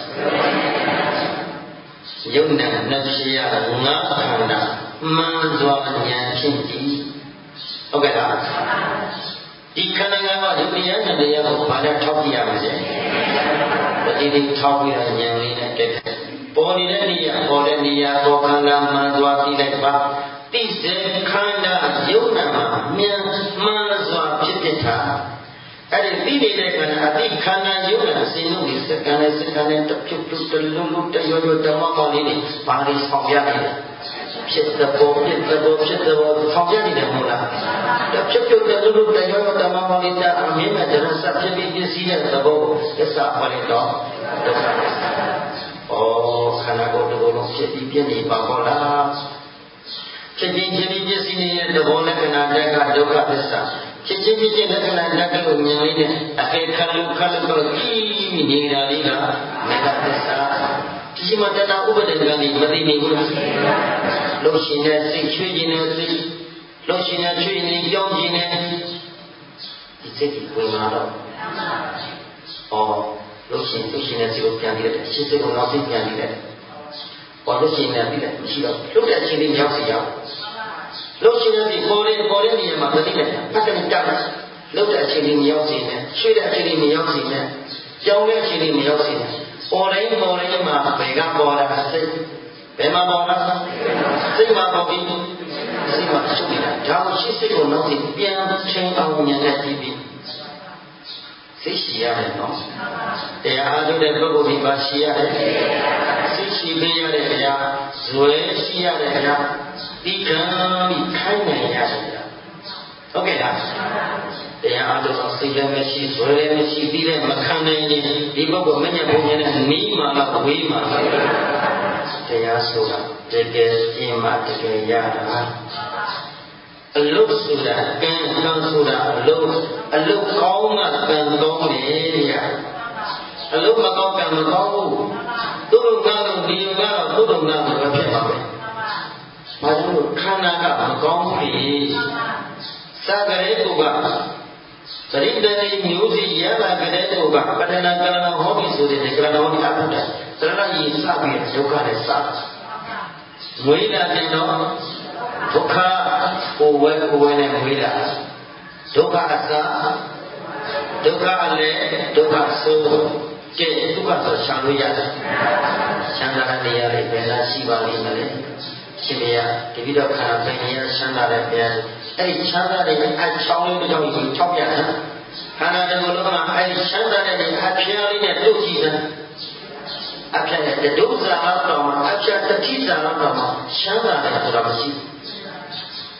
ယုံနာနှစ်ရှိရငါခန္ဓာမှန်စွာဉာဏ်ဖြင့်ကြည့်ဟုတ်ကဲ့လားဒီခန္ဓာကယုတ်တရားနဲ့တရားကိုဘာနဲ့ထောက်ပြရမလဲဒီဒီထောက်ပြတဲ့ဉာဏ်လေးနဲ့တက်ပေါ်နေတဲ့နေရာပေါ်တဲ့နေရာပေါ်ခန္ဓာမှန်စွာသိလိုက်ပါတိစေခန္ဓာယုံနာမှာမြန်မှန်စွာဖြစ်ဖြစ်တာအဲ့ဒီသိနေတဲ့ခန္ဓာအတိခန္ဓာယုံနာအစဉ်လုံးဒီစက္ကန့်နဲ့စက္ကန့်နဲ့တဖြုတ်ဖြုတ်တလုံးလုံးတရွရွဓမ္မမောင်လေးတွေဘာလို့ဆောင်ရလဲဖြစ်တဲ့ပေါ်ဖြစ်တဲ့ပေါ်ဖြစ်တဲ့ပေါ်ဆောင်ရနေတယ်မဟုတ်လားတဖြုတ်ဖြုတ်တလုံးလုံးတရွရွဓမ္မမောင်လေးတာအမြင်နဲ့ဒရစဖြစ်ပြီးပြည့်စည်တဲ့သဘောသစ္စာပေါ်နေတော့ဒုက္ခဩခန္ဓာကိုယ်တစ်ခုလုံးဖြစ်ပြီးပြည့်နေပါဘောလားဖြစ်ခြင်းဖြစ်ပြီးပြည့်စည်နေတဲ့သဘောလက္ခဏာတက်ကဒုက္ခသစ္စာဖြစ်ခြင်းဖြစ်ခြင်းလက္ခဏာတက်ကလို့မြင်လေးနဲ့အခေခလုခလုတော့ကြီးနေတာလေးကမေတ္တာသစ္စာဒီမှာတဏှာဥပဒေကနေမသိနေဘူးလို့ရှင်တဲ့စိတ်ချွေးခြင်းနဲ့စိတ်လို့ရှင်တဲ့ချွေးခြင်းကြောင်းခြင်းနဲ့ဒီစိတ်ကိုဝင်လာတော့ဩလို့ရှင်လို့ရှင်တဲ့စိတ်ကိုပြန်ပြီးတဲ့ရှင်းစိတ်ကိုနောက်စိတ်ပြန်ပြီးတဲ့ပေါ်လို့ရှင်တဲ့ပြီးတဲ့မရှိတော့လွတ်တဲ့အချိန်လေးရောက်စီရောက်လို့ရှင်တဲ့ဒီပေါ်တဲ့ပေါ်တဲ့နေရာမှာမသိတဲ့ဖတ်တဲ့ကြောက်လွတ်တဲ့အချိန်လေးမရောက်စီနဲ့ရွှေ့တဲ့အချိန်လေးမရောက်စီနဲ့ကြောင်းတဲ့အချိန်လေးမရောက်စီနဲ့ပေါ်တိုင်းပေါ်တိုင်းမှာဘယ်ကပေါ်လာစိတ်ဘယ်မှာပေါ်လာစိတ်မှာပေါ်ပြီးစိတ်မှာရှုပ်နေတာဒါကိုရှင်းစိတ်ကိုနောက်ပြီးပြန်ချင်းအောင်ဉာဏ်နဲ့ကြည့်ပြီးစိတ်ရှိရတယ်နော်တရားအားထုတ်တဲ့ပုဂ္ဂိုလ်ဒီမှာရှိရတယ်စိတ်ရှိပေးရတဲ့တရားဇွဲရှိရတဲ့တရားဒီကံပြီးခိုင်းနိုင်ရတယ်ဟုတ်ကဲ့လားတရားအားထုတ်တော့စိတ်လည်းမရှိဇွဲလည်းမရှိပြီးလည်းမခံနိုင်ရင်ဒီပုဂ္ဂိုလ်မညံ့ဘုံနဲ့နီးမှလားဝေးမှလားတရားဆိုတာတကယ်ရှင်းမှတကယ်ရတာအလုတ်ဆိုတာကံကံဆိုတာအလုတ်အလုတ်ကောင်းမှကံကောင်းတယ်ဗျာအလုတ်မကောင်းကံမကောင်းဘူးသူတို့ကတော့ဒီလိုကတော့သူတို့ကတော့ဖြစ်ပါမယ်ဘာလို့ခန္ဓာကမကောင်းဘူးစာကြဲကိုကသတိတည်းမျိုးစီရပါကြတဲ့ကိုကပဒနာကရဏဟောဒီဆိုတဲ့ကရဏဟောဒီအထုတာသရဏကြီးစပြီးဒုက္ခနဲ့စငွေလာပြန်တော့ဒုက္ခကိုဝဲကိုဝဲနဲ့ငွေလာဒုက္ခအစဒုက္ခအလေဒုက္ခဆိုးကဲဒုက္ခဆိုရှာလို့ရတယ်ချမ်းသာတဲ့နေရာလေးဘယ်လားရှိပါလိမ့်မလဲရှင်မရဒီပြီးတော့ခန္ဓာပင်ရချမ်းသာတဲ့ဘုရားအဲ့ဒီချမ်းသာတဲ့အချောင်းလေးတစ်ချောင်းကြီးထောက်ပြတယ်ခန္ဓာတစ်ခုလုံးမှာအဲ့ဒီချမ်းသာတဲ့အဖျားလေးနဲ့တုတ်ကြည့်တယ်အဖျားနဲ့ဒုစရတော့မှအဖျားတတိစရတော့မှချမ်းသာတယ်ဆိုတာမရှိဘူး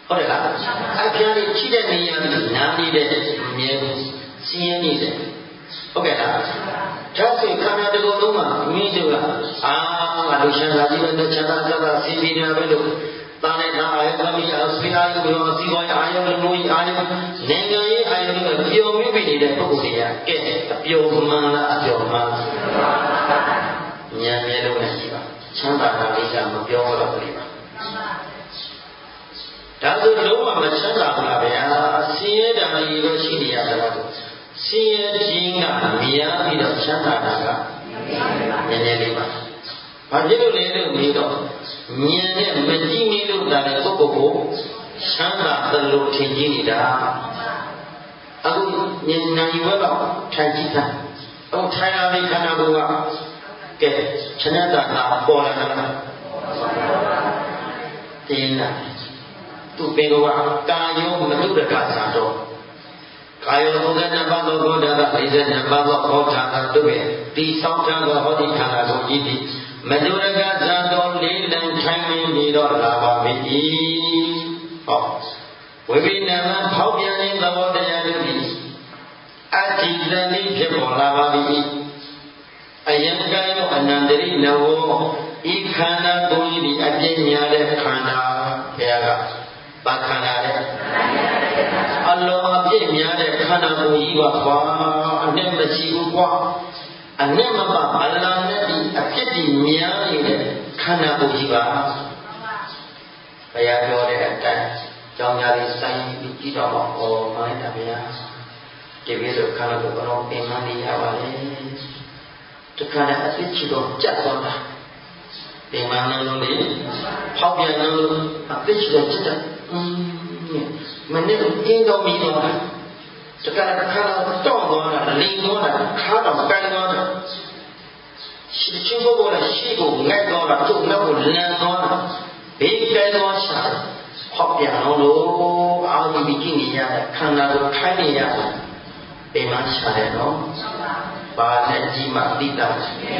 ဟုတ်တယ်လားအဖျားလေးချိတဲ့နေရာပြီးနားနေတဲ့မြဲစီးရင်နေတယ်ဟုတ်ကဲ့လားဒါဆိုခန္ဓာတစ်ခုလုံးမှာမိတို့ကအာငါတို့ချမ်းသာကြီးပဲနဲ့ချမ်းသာကြတာစီးပြီးနေပဲလို့တာနဲ့တာအာယသမီးအစပိနာယုပြောစီးပွားရေးအာယုလူမျိုးအာယုနိုင်ငံရေးအာယုတွေကပျော်မြင့်နေတဲ့ပုဂ္ဂိုလ်တွေကကဲအပျော်မှန်လားအပျော်မှန်ဉာဏ်မျိုးလုံးနဲ့ရှိပါချမ်းသာတာလေးကမပြောတော့ဘူးပါဒါဆိုလုံးဝမချမ်းသာဘူးလားဗျာဆင်းရဲတာကြီးပဲရှိနေရတာတော့ဆင်းရဲခြင်းကများပြီးတော့ချမ်းသာတာကနည်းနည်းလေးပါဘာဖြစ်လို့လဲလို့ပြီးတော့ဉာဏ်နဲ့မကြည့်မိလို့တာတဲ့ပုဂ္ဂိုလ်ကိုချမ်းသာသလိုထင်ကြီးနေတာအခုဉာဏ်နာယူတော့ထိုင်ကြည့်တာအခုထိုင်လာပြီးခန္ဓာကိုယ်ကကဲချမ်းသာတာပေါ်လာတာတင်းလာသူပေကကာယောမနုဒကသာတော့ကာယောဘုရားနံပါတ်သောဘုရားက၄၂ပါးသောဟောထားတာတို့ပဲဒီဆောင်ထားသောဟောဒီခန္ဓာကိုယ်ကြီးသည်မနုဒကသာတော်လေးလံထိုင်နေတော့လာပါပြီ။ဟောဝိပိနမဖောက်ပြန်တဲ့သဘောတရားတို့သည်အတ္တိသတိဖြစ်ပေါ်လာပါပြီ။အယံကာယောအနန္တရိနဝဤခန္ဓာကိုယ်ကြီးသည်အပြည့်များတဲ့ခန္ဓာဘုရားကပါခန္ဓာတဲ့အလောအပြည့်များတဲ့ခန္ဓာကိုယ်ကြီးပါကွာအနဲ့မရှိဘူးကွာအနဲ့မပါအလာနဲ့ဒီအပြည့်ဒီများနေတဲ့ခန္ဓာကိုယ်ကြီးပါဘုရားပြောတဲ့အတိုင်းကြောင်းညာလေးစိုင်းပြီးကြည့်တော့ဟောမှန်းတယ်ဗျာဒီလိုဆိုခန္ဓာကိုယ်ကတော့ပင်မနေရပါလေတခါနဲ့အပြည့်ချတော့ကြက်သွားတာပင်မနှလုံးလေးဖောက်ပြန်လို့အပြည့်ချတော့ကြက်တယ်မနေ့ကအင်းတော်မီတော့တခါတခါတော့တော့သွားတာလင်းသွားတာခါတော့ကန်သွားတာရှိချင်းဘောကရှိကိုငတ်သွားတာကျုပ်နောက်ကိုလန်သွားတာဘေးကဲသွားရှာဖောက်ပြန်လို့အာရုံပြီးကြည့်နေရတဲ့ခန္ဓာကိုခိုင်းနေရတယ်ပင်မရှာတယ်နော်ဘာနဲ့ကြီးမှသိတာ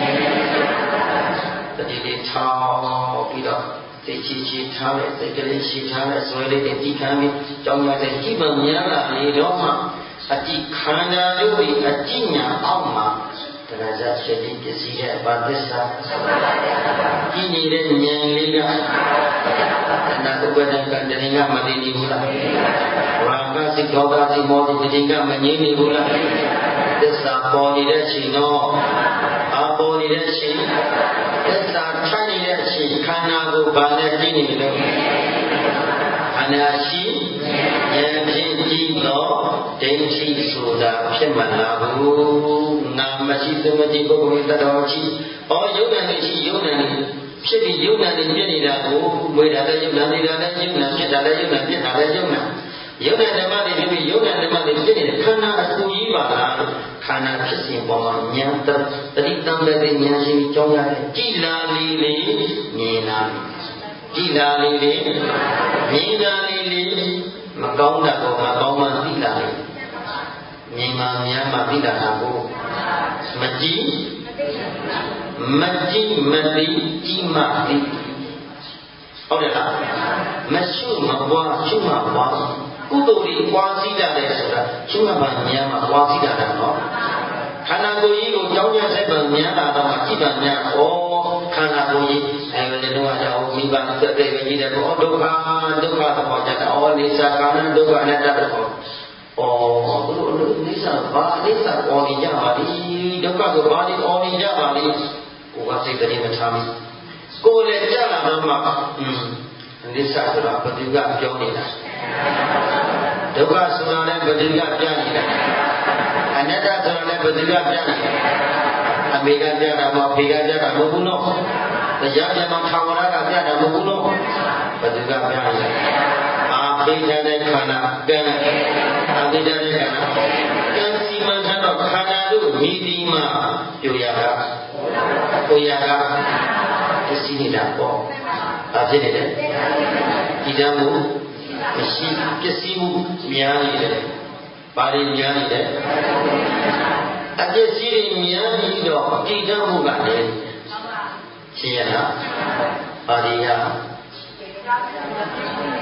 တတိလေးချောင်းပြီးတော့သိချီချီထားတဲ့စိတ်ကလေးရှိထားတဲ့ဇွဲလေးတွေဒီခံပြီးကြောင်းရတဲ့ကြည့်မှများလာလေတော့မှအတိခန္ဓာတို့ဒီအတိညာအောက်မှာတရားစဖြစ်ပြီးပစ္စည်းရဲ့အပါသစ္စာကြည့်နေတဲ့ဉာဏ်လေးကနာဥပဒကတဏှာမသိနေဘူးလားရာဂစိတ်ဒေါသစိတ်မောဟတဏှာမငြိမ့်နေဘူးလားသစ္စာပေါ်နေတဲ့ချိန်တော့အပေါ်နေတဲ့ချိန်သစ္စာထိုင်နေတဲ့အချိန်ခန္ဓာကိုဘာနဲ့ကြည့်နေလို့ခန္ဓာရှိဉာဏ်ဖြင့်ကြည့်တော့ဒိဋ္ဌိဆိုတာဖြစ်မှလာဘူးနာမရှိသမတိပုဂ္ဂိုလ်တတော်ရှိဩယုံနာနေရှိယုံနာနေဖြစ်ပြီးယုံနာနေပြည့်နေတာကိုမွေးတာလည်းယုံနာနေတာလည်းယုံနာဖြစ်တာလည်းယုံနာဖြစ်တာလည်းယုံနာယုံနာဓမ္မတွေဖြစ်ပြီးယုံနာဓမ္မတွေဖြစ်နေတဲ့ခန္ဓာအကူကြီးပါလားခန္ဓာဖြစ်စဉ်ပေါ်မှာဉာဏ်တတိတံတဲ့ဉာဏ်ရှိကြောင်းရတယ်ကြည်လာလေးလေးမြင်လာကြည်လာလေးလေးမြင်လာလေးလေးမကောင်းတာကိုမကောင်းမှသိလာလေမြင်မှများမှသိလာတာကိုမကြည့်မကြည့်မသိကြည့်မှသိဟုတ်တယ်လားမရှုမပွားရှုမှပွားကုသိုလ်ကြီးပွားစည်းတာလေဆိုတာရှုမှမှများမှပွားစည်းတာနော်ခန္ဓာကိုယ်ကြီးကိုကြောင်းကျဆက်ပံများတာတော့ကြည့်ပါများဩခန္ဓာကိုယ်ကြီးအဲဒီတော့ကြောင့်မိဘသက်သက်ပဲကြီးတယ်ဘောဒုက္ခဒုက္ခသဘောကြတာဩနေစာကာဏဒုက္ခအနတ္တသဘောဩဘုလိုနေစာဘာနေစာဩနေကြပါလိဒုက္ခကိုဘာနေဩနေကြပါလိကိုယ်ကစိတ်တည်းမထားဘူးကိုယ်လည်းကြာလာတော့မှอืมနေစာဆိုတာဘယ်သူကပြောနေတာဒုက္ခဆိုတာလည်းဘယ်သူကပြနေတာအနတ္တဆိုတာလည်းဘယ်သူကပြနေတာအမေကပြတာမဟုတ်ဖေကပြတာမဟုတ်ဘူးနော်တရားပြန်မှထာဝရကပြတာမဟုတ်ဘူးနော်ဘယ်သူကပြနေတာအာပိဋကတဲ့ခန္ဓာကံအာပိဋကတဲ့ခန္ဓာကံစီမံထားတော့ခန္ဓာတို့မိတိမှပြိုရတာပြိုရတာသိစီနေတာပေါ့ဘာဖြစ်နေလဲဒီတမ်းကိုမရှိပစ္စည်းမှုများနေတယ်ဘာတွေများနေလဲအပစ္စည်းတွေများပြီးတော့တည်တတ်မှုကလည်းရှင်းရလားပါဠိယအပ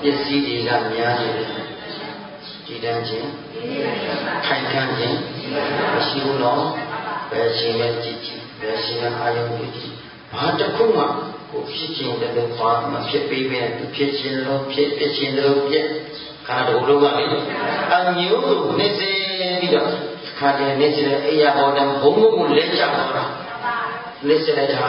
ပစ္စည်းတွေကများနေတယ်ကြည်တန်းခြင်းခိုင်ခံ့ခြင်းမရှိဘူးနော်ဘယ်ရှင်ပဲကြည်ကြည်ဘယ်ရှင်ကအာယုံကြည်ကြည်ဘာတစ်ခုမှကိုဖြစ်ခြင်းတည်းဘာမှဖြစ်ပေးပဲသူဖြစ်ခြင်းလို့ဖြစ်ဖြစ်ခြင်းလို့ဖြစ်ခန္ဓာတစ်ခုလုံးကလေအမျိုးကိုနေစေပြီးတော့ခါတယ်နေစေအိယာဘောတံဘုံဘုံကိုလက်ချတော့တာနေစေတာ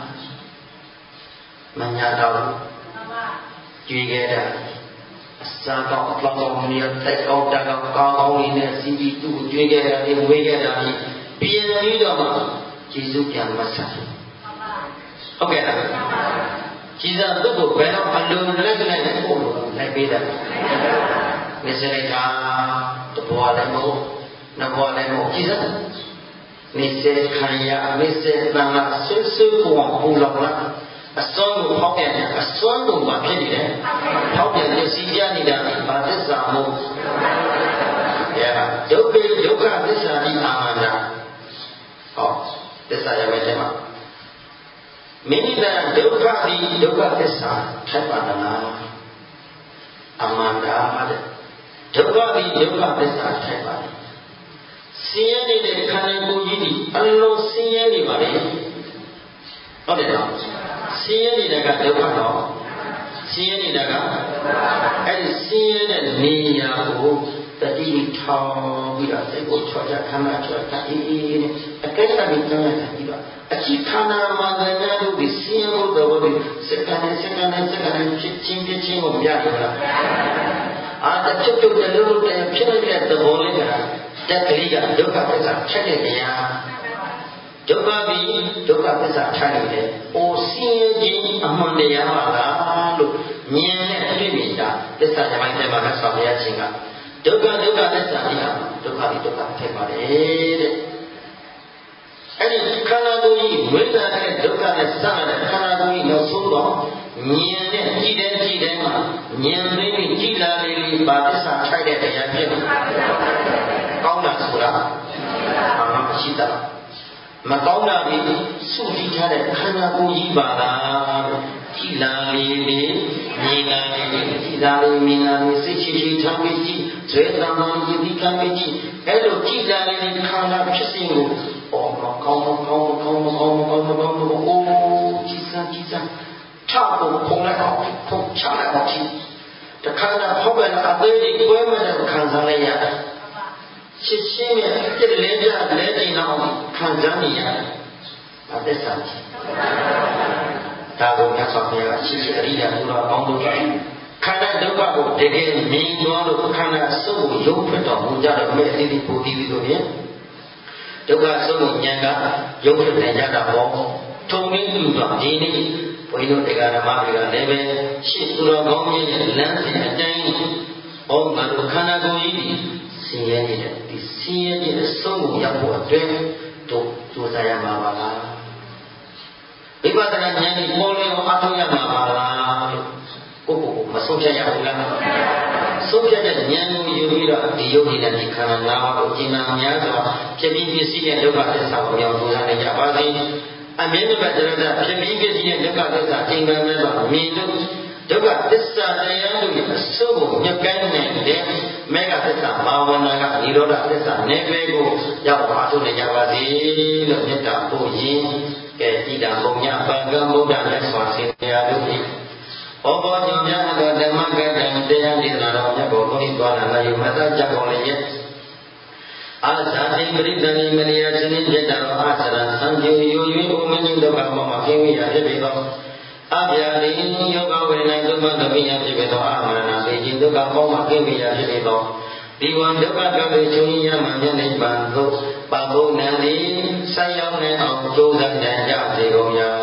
မညာတော့ကြွေခဲ့တာအစာကောင်းအပေါင်းကောင်းနေတက်ကောင်းတက်ကောင်းကောင်းကောင်းလေးနဲ့စီးပြီးသူ့ကိုကြွေခဲ့တာဒီဝေးခဲ့တာဒီပြင်ပြီးတော့မှကျေစုပြန်မဆက်ဟုတ်ကဲ့လားကြည်စားသူ့ကိုဘယ်တော့အလုံးလက်နဲ့ပို့လို့လိုက်ပေးတယ်နေစေတာတဘောလည်းမဟုတ်နှစ်ဘောလည်းမဟုတ်ကြည်စားနေစေခံရနေစေတန်လာဆွဆွကိုပူလောက်လာအစွမ်းကိုဖောက်ပြန်အစွမ်းကိုမှဖြစ်နေတယ်ဖောက်ပြန်နေစီပြနေတာဘာသစ္စာမို့ရဒုက္ခဒုက္ခသစ္စာဒီအာမန္တဟောသစ္စာရမယ်တဲ့မှာမိမိတန်ဒုက္ခဒီဒုက္ခသစ္စာထိုက်ပါသလားအမန္တတဲ့ဒုက္ခဒီဒုက္ခသစ္စာထိုက်ပါလေဆင်းရဲနေတဲ့ခန္ဓာကိုယ်ကြီးဒီအလုံးဆင်းရဲနေပါလေဟုတ်တယ်နော်ဆင်းရဲနေတာကဒုက္ခတော့ဆင်းရဲနေတာကအဲ့ဒီဆင်းရဲတဲ့နေရာကိုတတိထောင်ပြီးတော့စိတ်ကိုချောချခန္ဓာချောချအေးအေးနဲ့အကဲကပြီးကျမ်းရတာပြီးတော့အချိခန္ဓာမှာလည်းတို့ဒီဆင်းရဲဖို့တော့ဒီစက္ကန့်နဲ့စက္ကန့်နဲ့စက္ကန့်နဲ့ဖြစ်ချင်းဖြစ်ချင်းကိုမရဘူးလားအာတချို့တို့လည်းလို့တဲ့ဖြစ်နေတဲ့သဘောလေးကတက်ကလေးကဒုက္ခသစ္စာချက်တဲ့နေရာဒုက္ခပြီးဒုက္ခသစ္စာထိုင်နေတယ်။အိုဆင်းရဲခြင်းအမှန်တရားပါလားလို့မြင်နဲ့တွေ့မြင်တာသစ္စာဓမ္မတဲ့မှာဆက်ဆောင်ရခြင်းကဒုက္ခဒုက္ခသစ္စာကြီးဟာဒုက္ခပြီးဒုက္ခဖြစ်ပါတယ်တဲ့။အဲ့ဒီခန္ဓာကိုယ်ကြီးဝိသတဲ့ဒုက္ခနဲ့စတဲ့ခန္ဓာကိုယ်ကြီးနောက်ဆုံးတော့မြင်နဲ့ကြည့်တဲ့ကြည့်တဲ့မှာမြင်သိပြီးကြည်လာလေပါသစ္စာထိုက်တဲ့တရားဖြစ်တယ်။ကောင်းတာဆိုတာအမှန်ရှိတာမကောင်းတာဒီစုစည်းထားတဲ့ခန္ဓာကိုယ်ကြီးပါလားကြည်လာလေလေမြင်လာလေကြည်လာလေမြင်လာလေစိတ်ချချထားပြီးကြည်ဇွဲတမန်ယတိကံပြီးကြည်အဲ့လိုကြည်လာလေခန္ဓာဖြစ်စဉ်ကိုအော်မကောင်းမကောင်းမကောင်းမကောင်းမကောင်းမကောင်းမကောင်းအိုးကြည်စမ်းကြည်စမ်းထားဖို့ဖုံးလိုက်အောင်ဖုံးချလိုက်အောင်ကြည်တခါတော့ဖောက်ပြန်အသေးကြီးကွဲမဲ့တဲ့ခံစားလိုက်ရတယ်ရှင်းရှင်းနဲ့ပြည့်လဲပြလဲကျင်အောင်ခံစားနေရတယ်။ဒါသစ္စာကြီး။ဒါကိုမြတ်စွာဘုရားရှင်းရှင်းအရိယာဘုရားကောင်းလို့ခန္ဓာဒုက္ခကိုတကယ်မြင်သွားလို့ခန္ဓာစုပ်ကိုရုပ်ဖြစ်တော်မူကြတော့မဲ့အတိအပိုပြီးပြီးလို့ဖြင့်ဒုက္ခစုပ်ကိုဉာဏ်ကရုပ်ဖြစ်နေကြတာပေါ့။ထုံရင်းသူကဒီနေ့ဘုန်းကြီးတို့တရားဓမ္မတွေကလည်းပဲရှင်းသူတော်ကောင်းကြီးရဲ့လမ်းစဉ်အတိုင်းဟောငါတို့ခန္ဓာကိုယ်ကြီးဆင်းရဲနေတဲ့ဒီဆင်းရဲတဲ့အဆုံးကိုရောက်ဖို့အတွက်တို့ကြိုးစားရမှာပါလားဝိပဿနာဉာဏ်ကိုပေါ်လျော်အထောက်ရမှာပါလားလို့ကိုယ့်ကိုယ်ကိုမဆုံးဖြတ်ရဘူးလားဆုံးဖြတ်တဲ့ဉာဏ်ကိုယူပြီးတော့ဒီယုတ်ဒီနဲ့ဒီခန္ဓာ၅ပါးကိုအကျဉ်းများစွာဖြစ်ပြီးပစ္စည်းနဲ့ဒုက္ခသစ္စာကိုရောက်ကြိုးစားနေကြပါစေအမြဲတမ်းတရားဖြစ်ပြီးပစ္စည်းနဲ့ဒုက္ခသစ္စာအကျဉ်းများစွာမြင်လို့ဒုက္ခသစ္စာတရားတို့ရဲ့အစိုးကိုမြတ်ကိုင်းနေတဲ့မေဃသစ္စာဘာဝနာကនិရောဓသစ္စာနေပေကိုရောက်ပါထုတ်နေကြပါစေလို့မေတ္တာပို့ရင်ကဲဣဒံဘုံညပံကံဗုဒ္ဓမြတ်စွာဘုရားတို့၏ဩဘောညမြတ်သောဓမ္မကတံတရားဒေသနာတော်မြတ်ဘောဘုရားသွားလာလာမသကြကုန်လည်းရဲ့အာဇာတိပရိသဏိမနိယသနိပြတ္တော်အာသရသံဃေယိုယွေဘုမင်းဒုက္ခမောမှာခင်းဝိရဖြစ်ပေသောအဗျာတိယောဂဝေဒနာဒုက္ခသမိယဖြစ်ပေသောအာမရဏသေခြင်းဒုက္ခမောမှာခင်းဝိရဖြစ်ပေသောဒီဝံဒုက္ခကပေချုံရမှမျက်နှိပံသို့ပဘုံနံသည်ဆက်ရောက်နေအောင်ကြိုးစားကြကြစေကုန်ရာ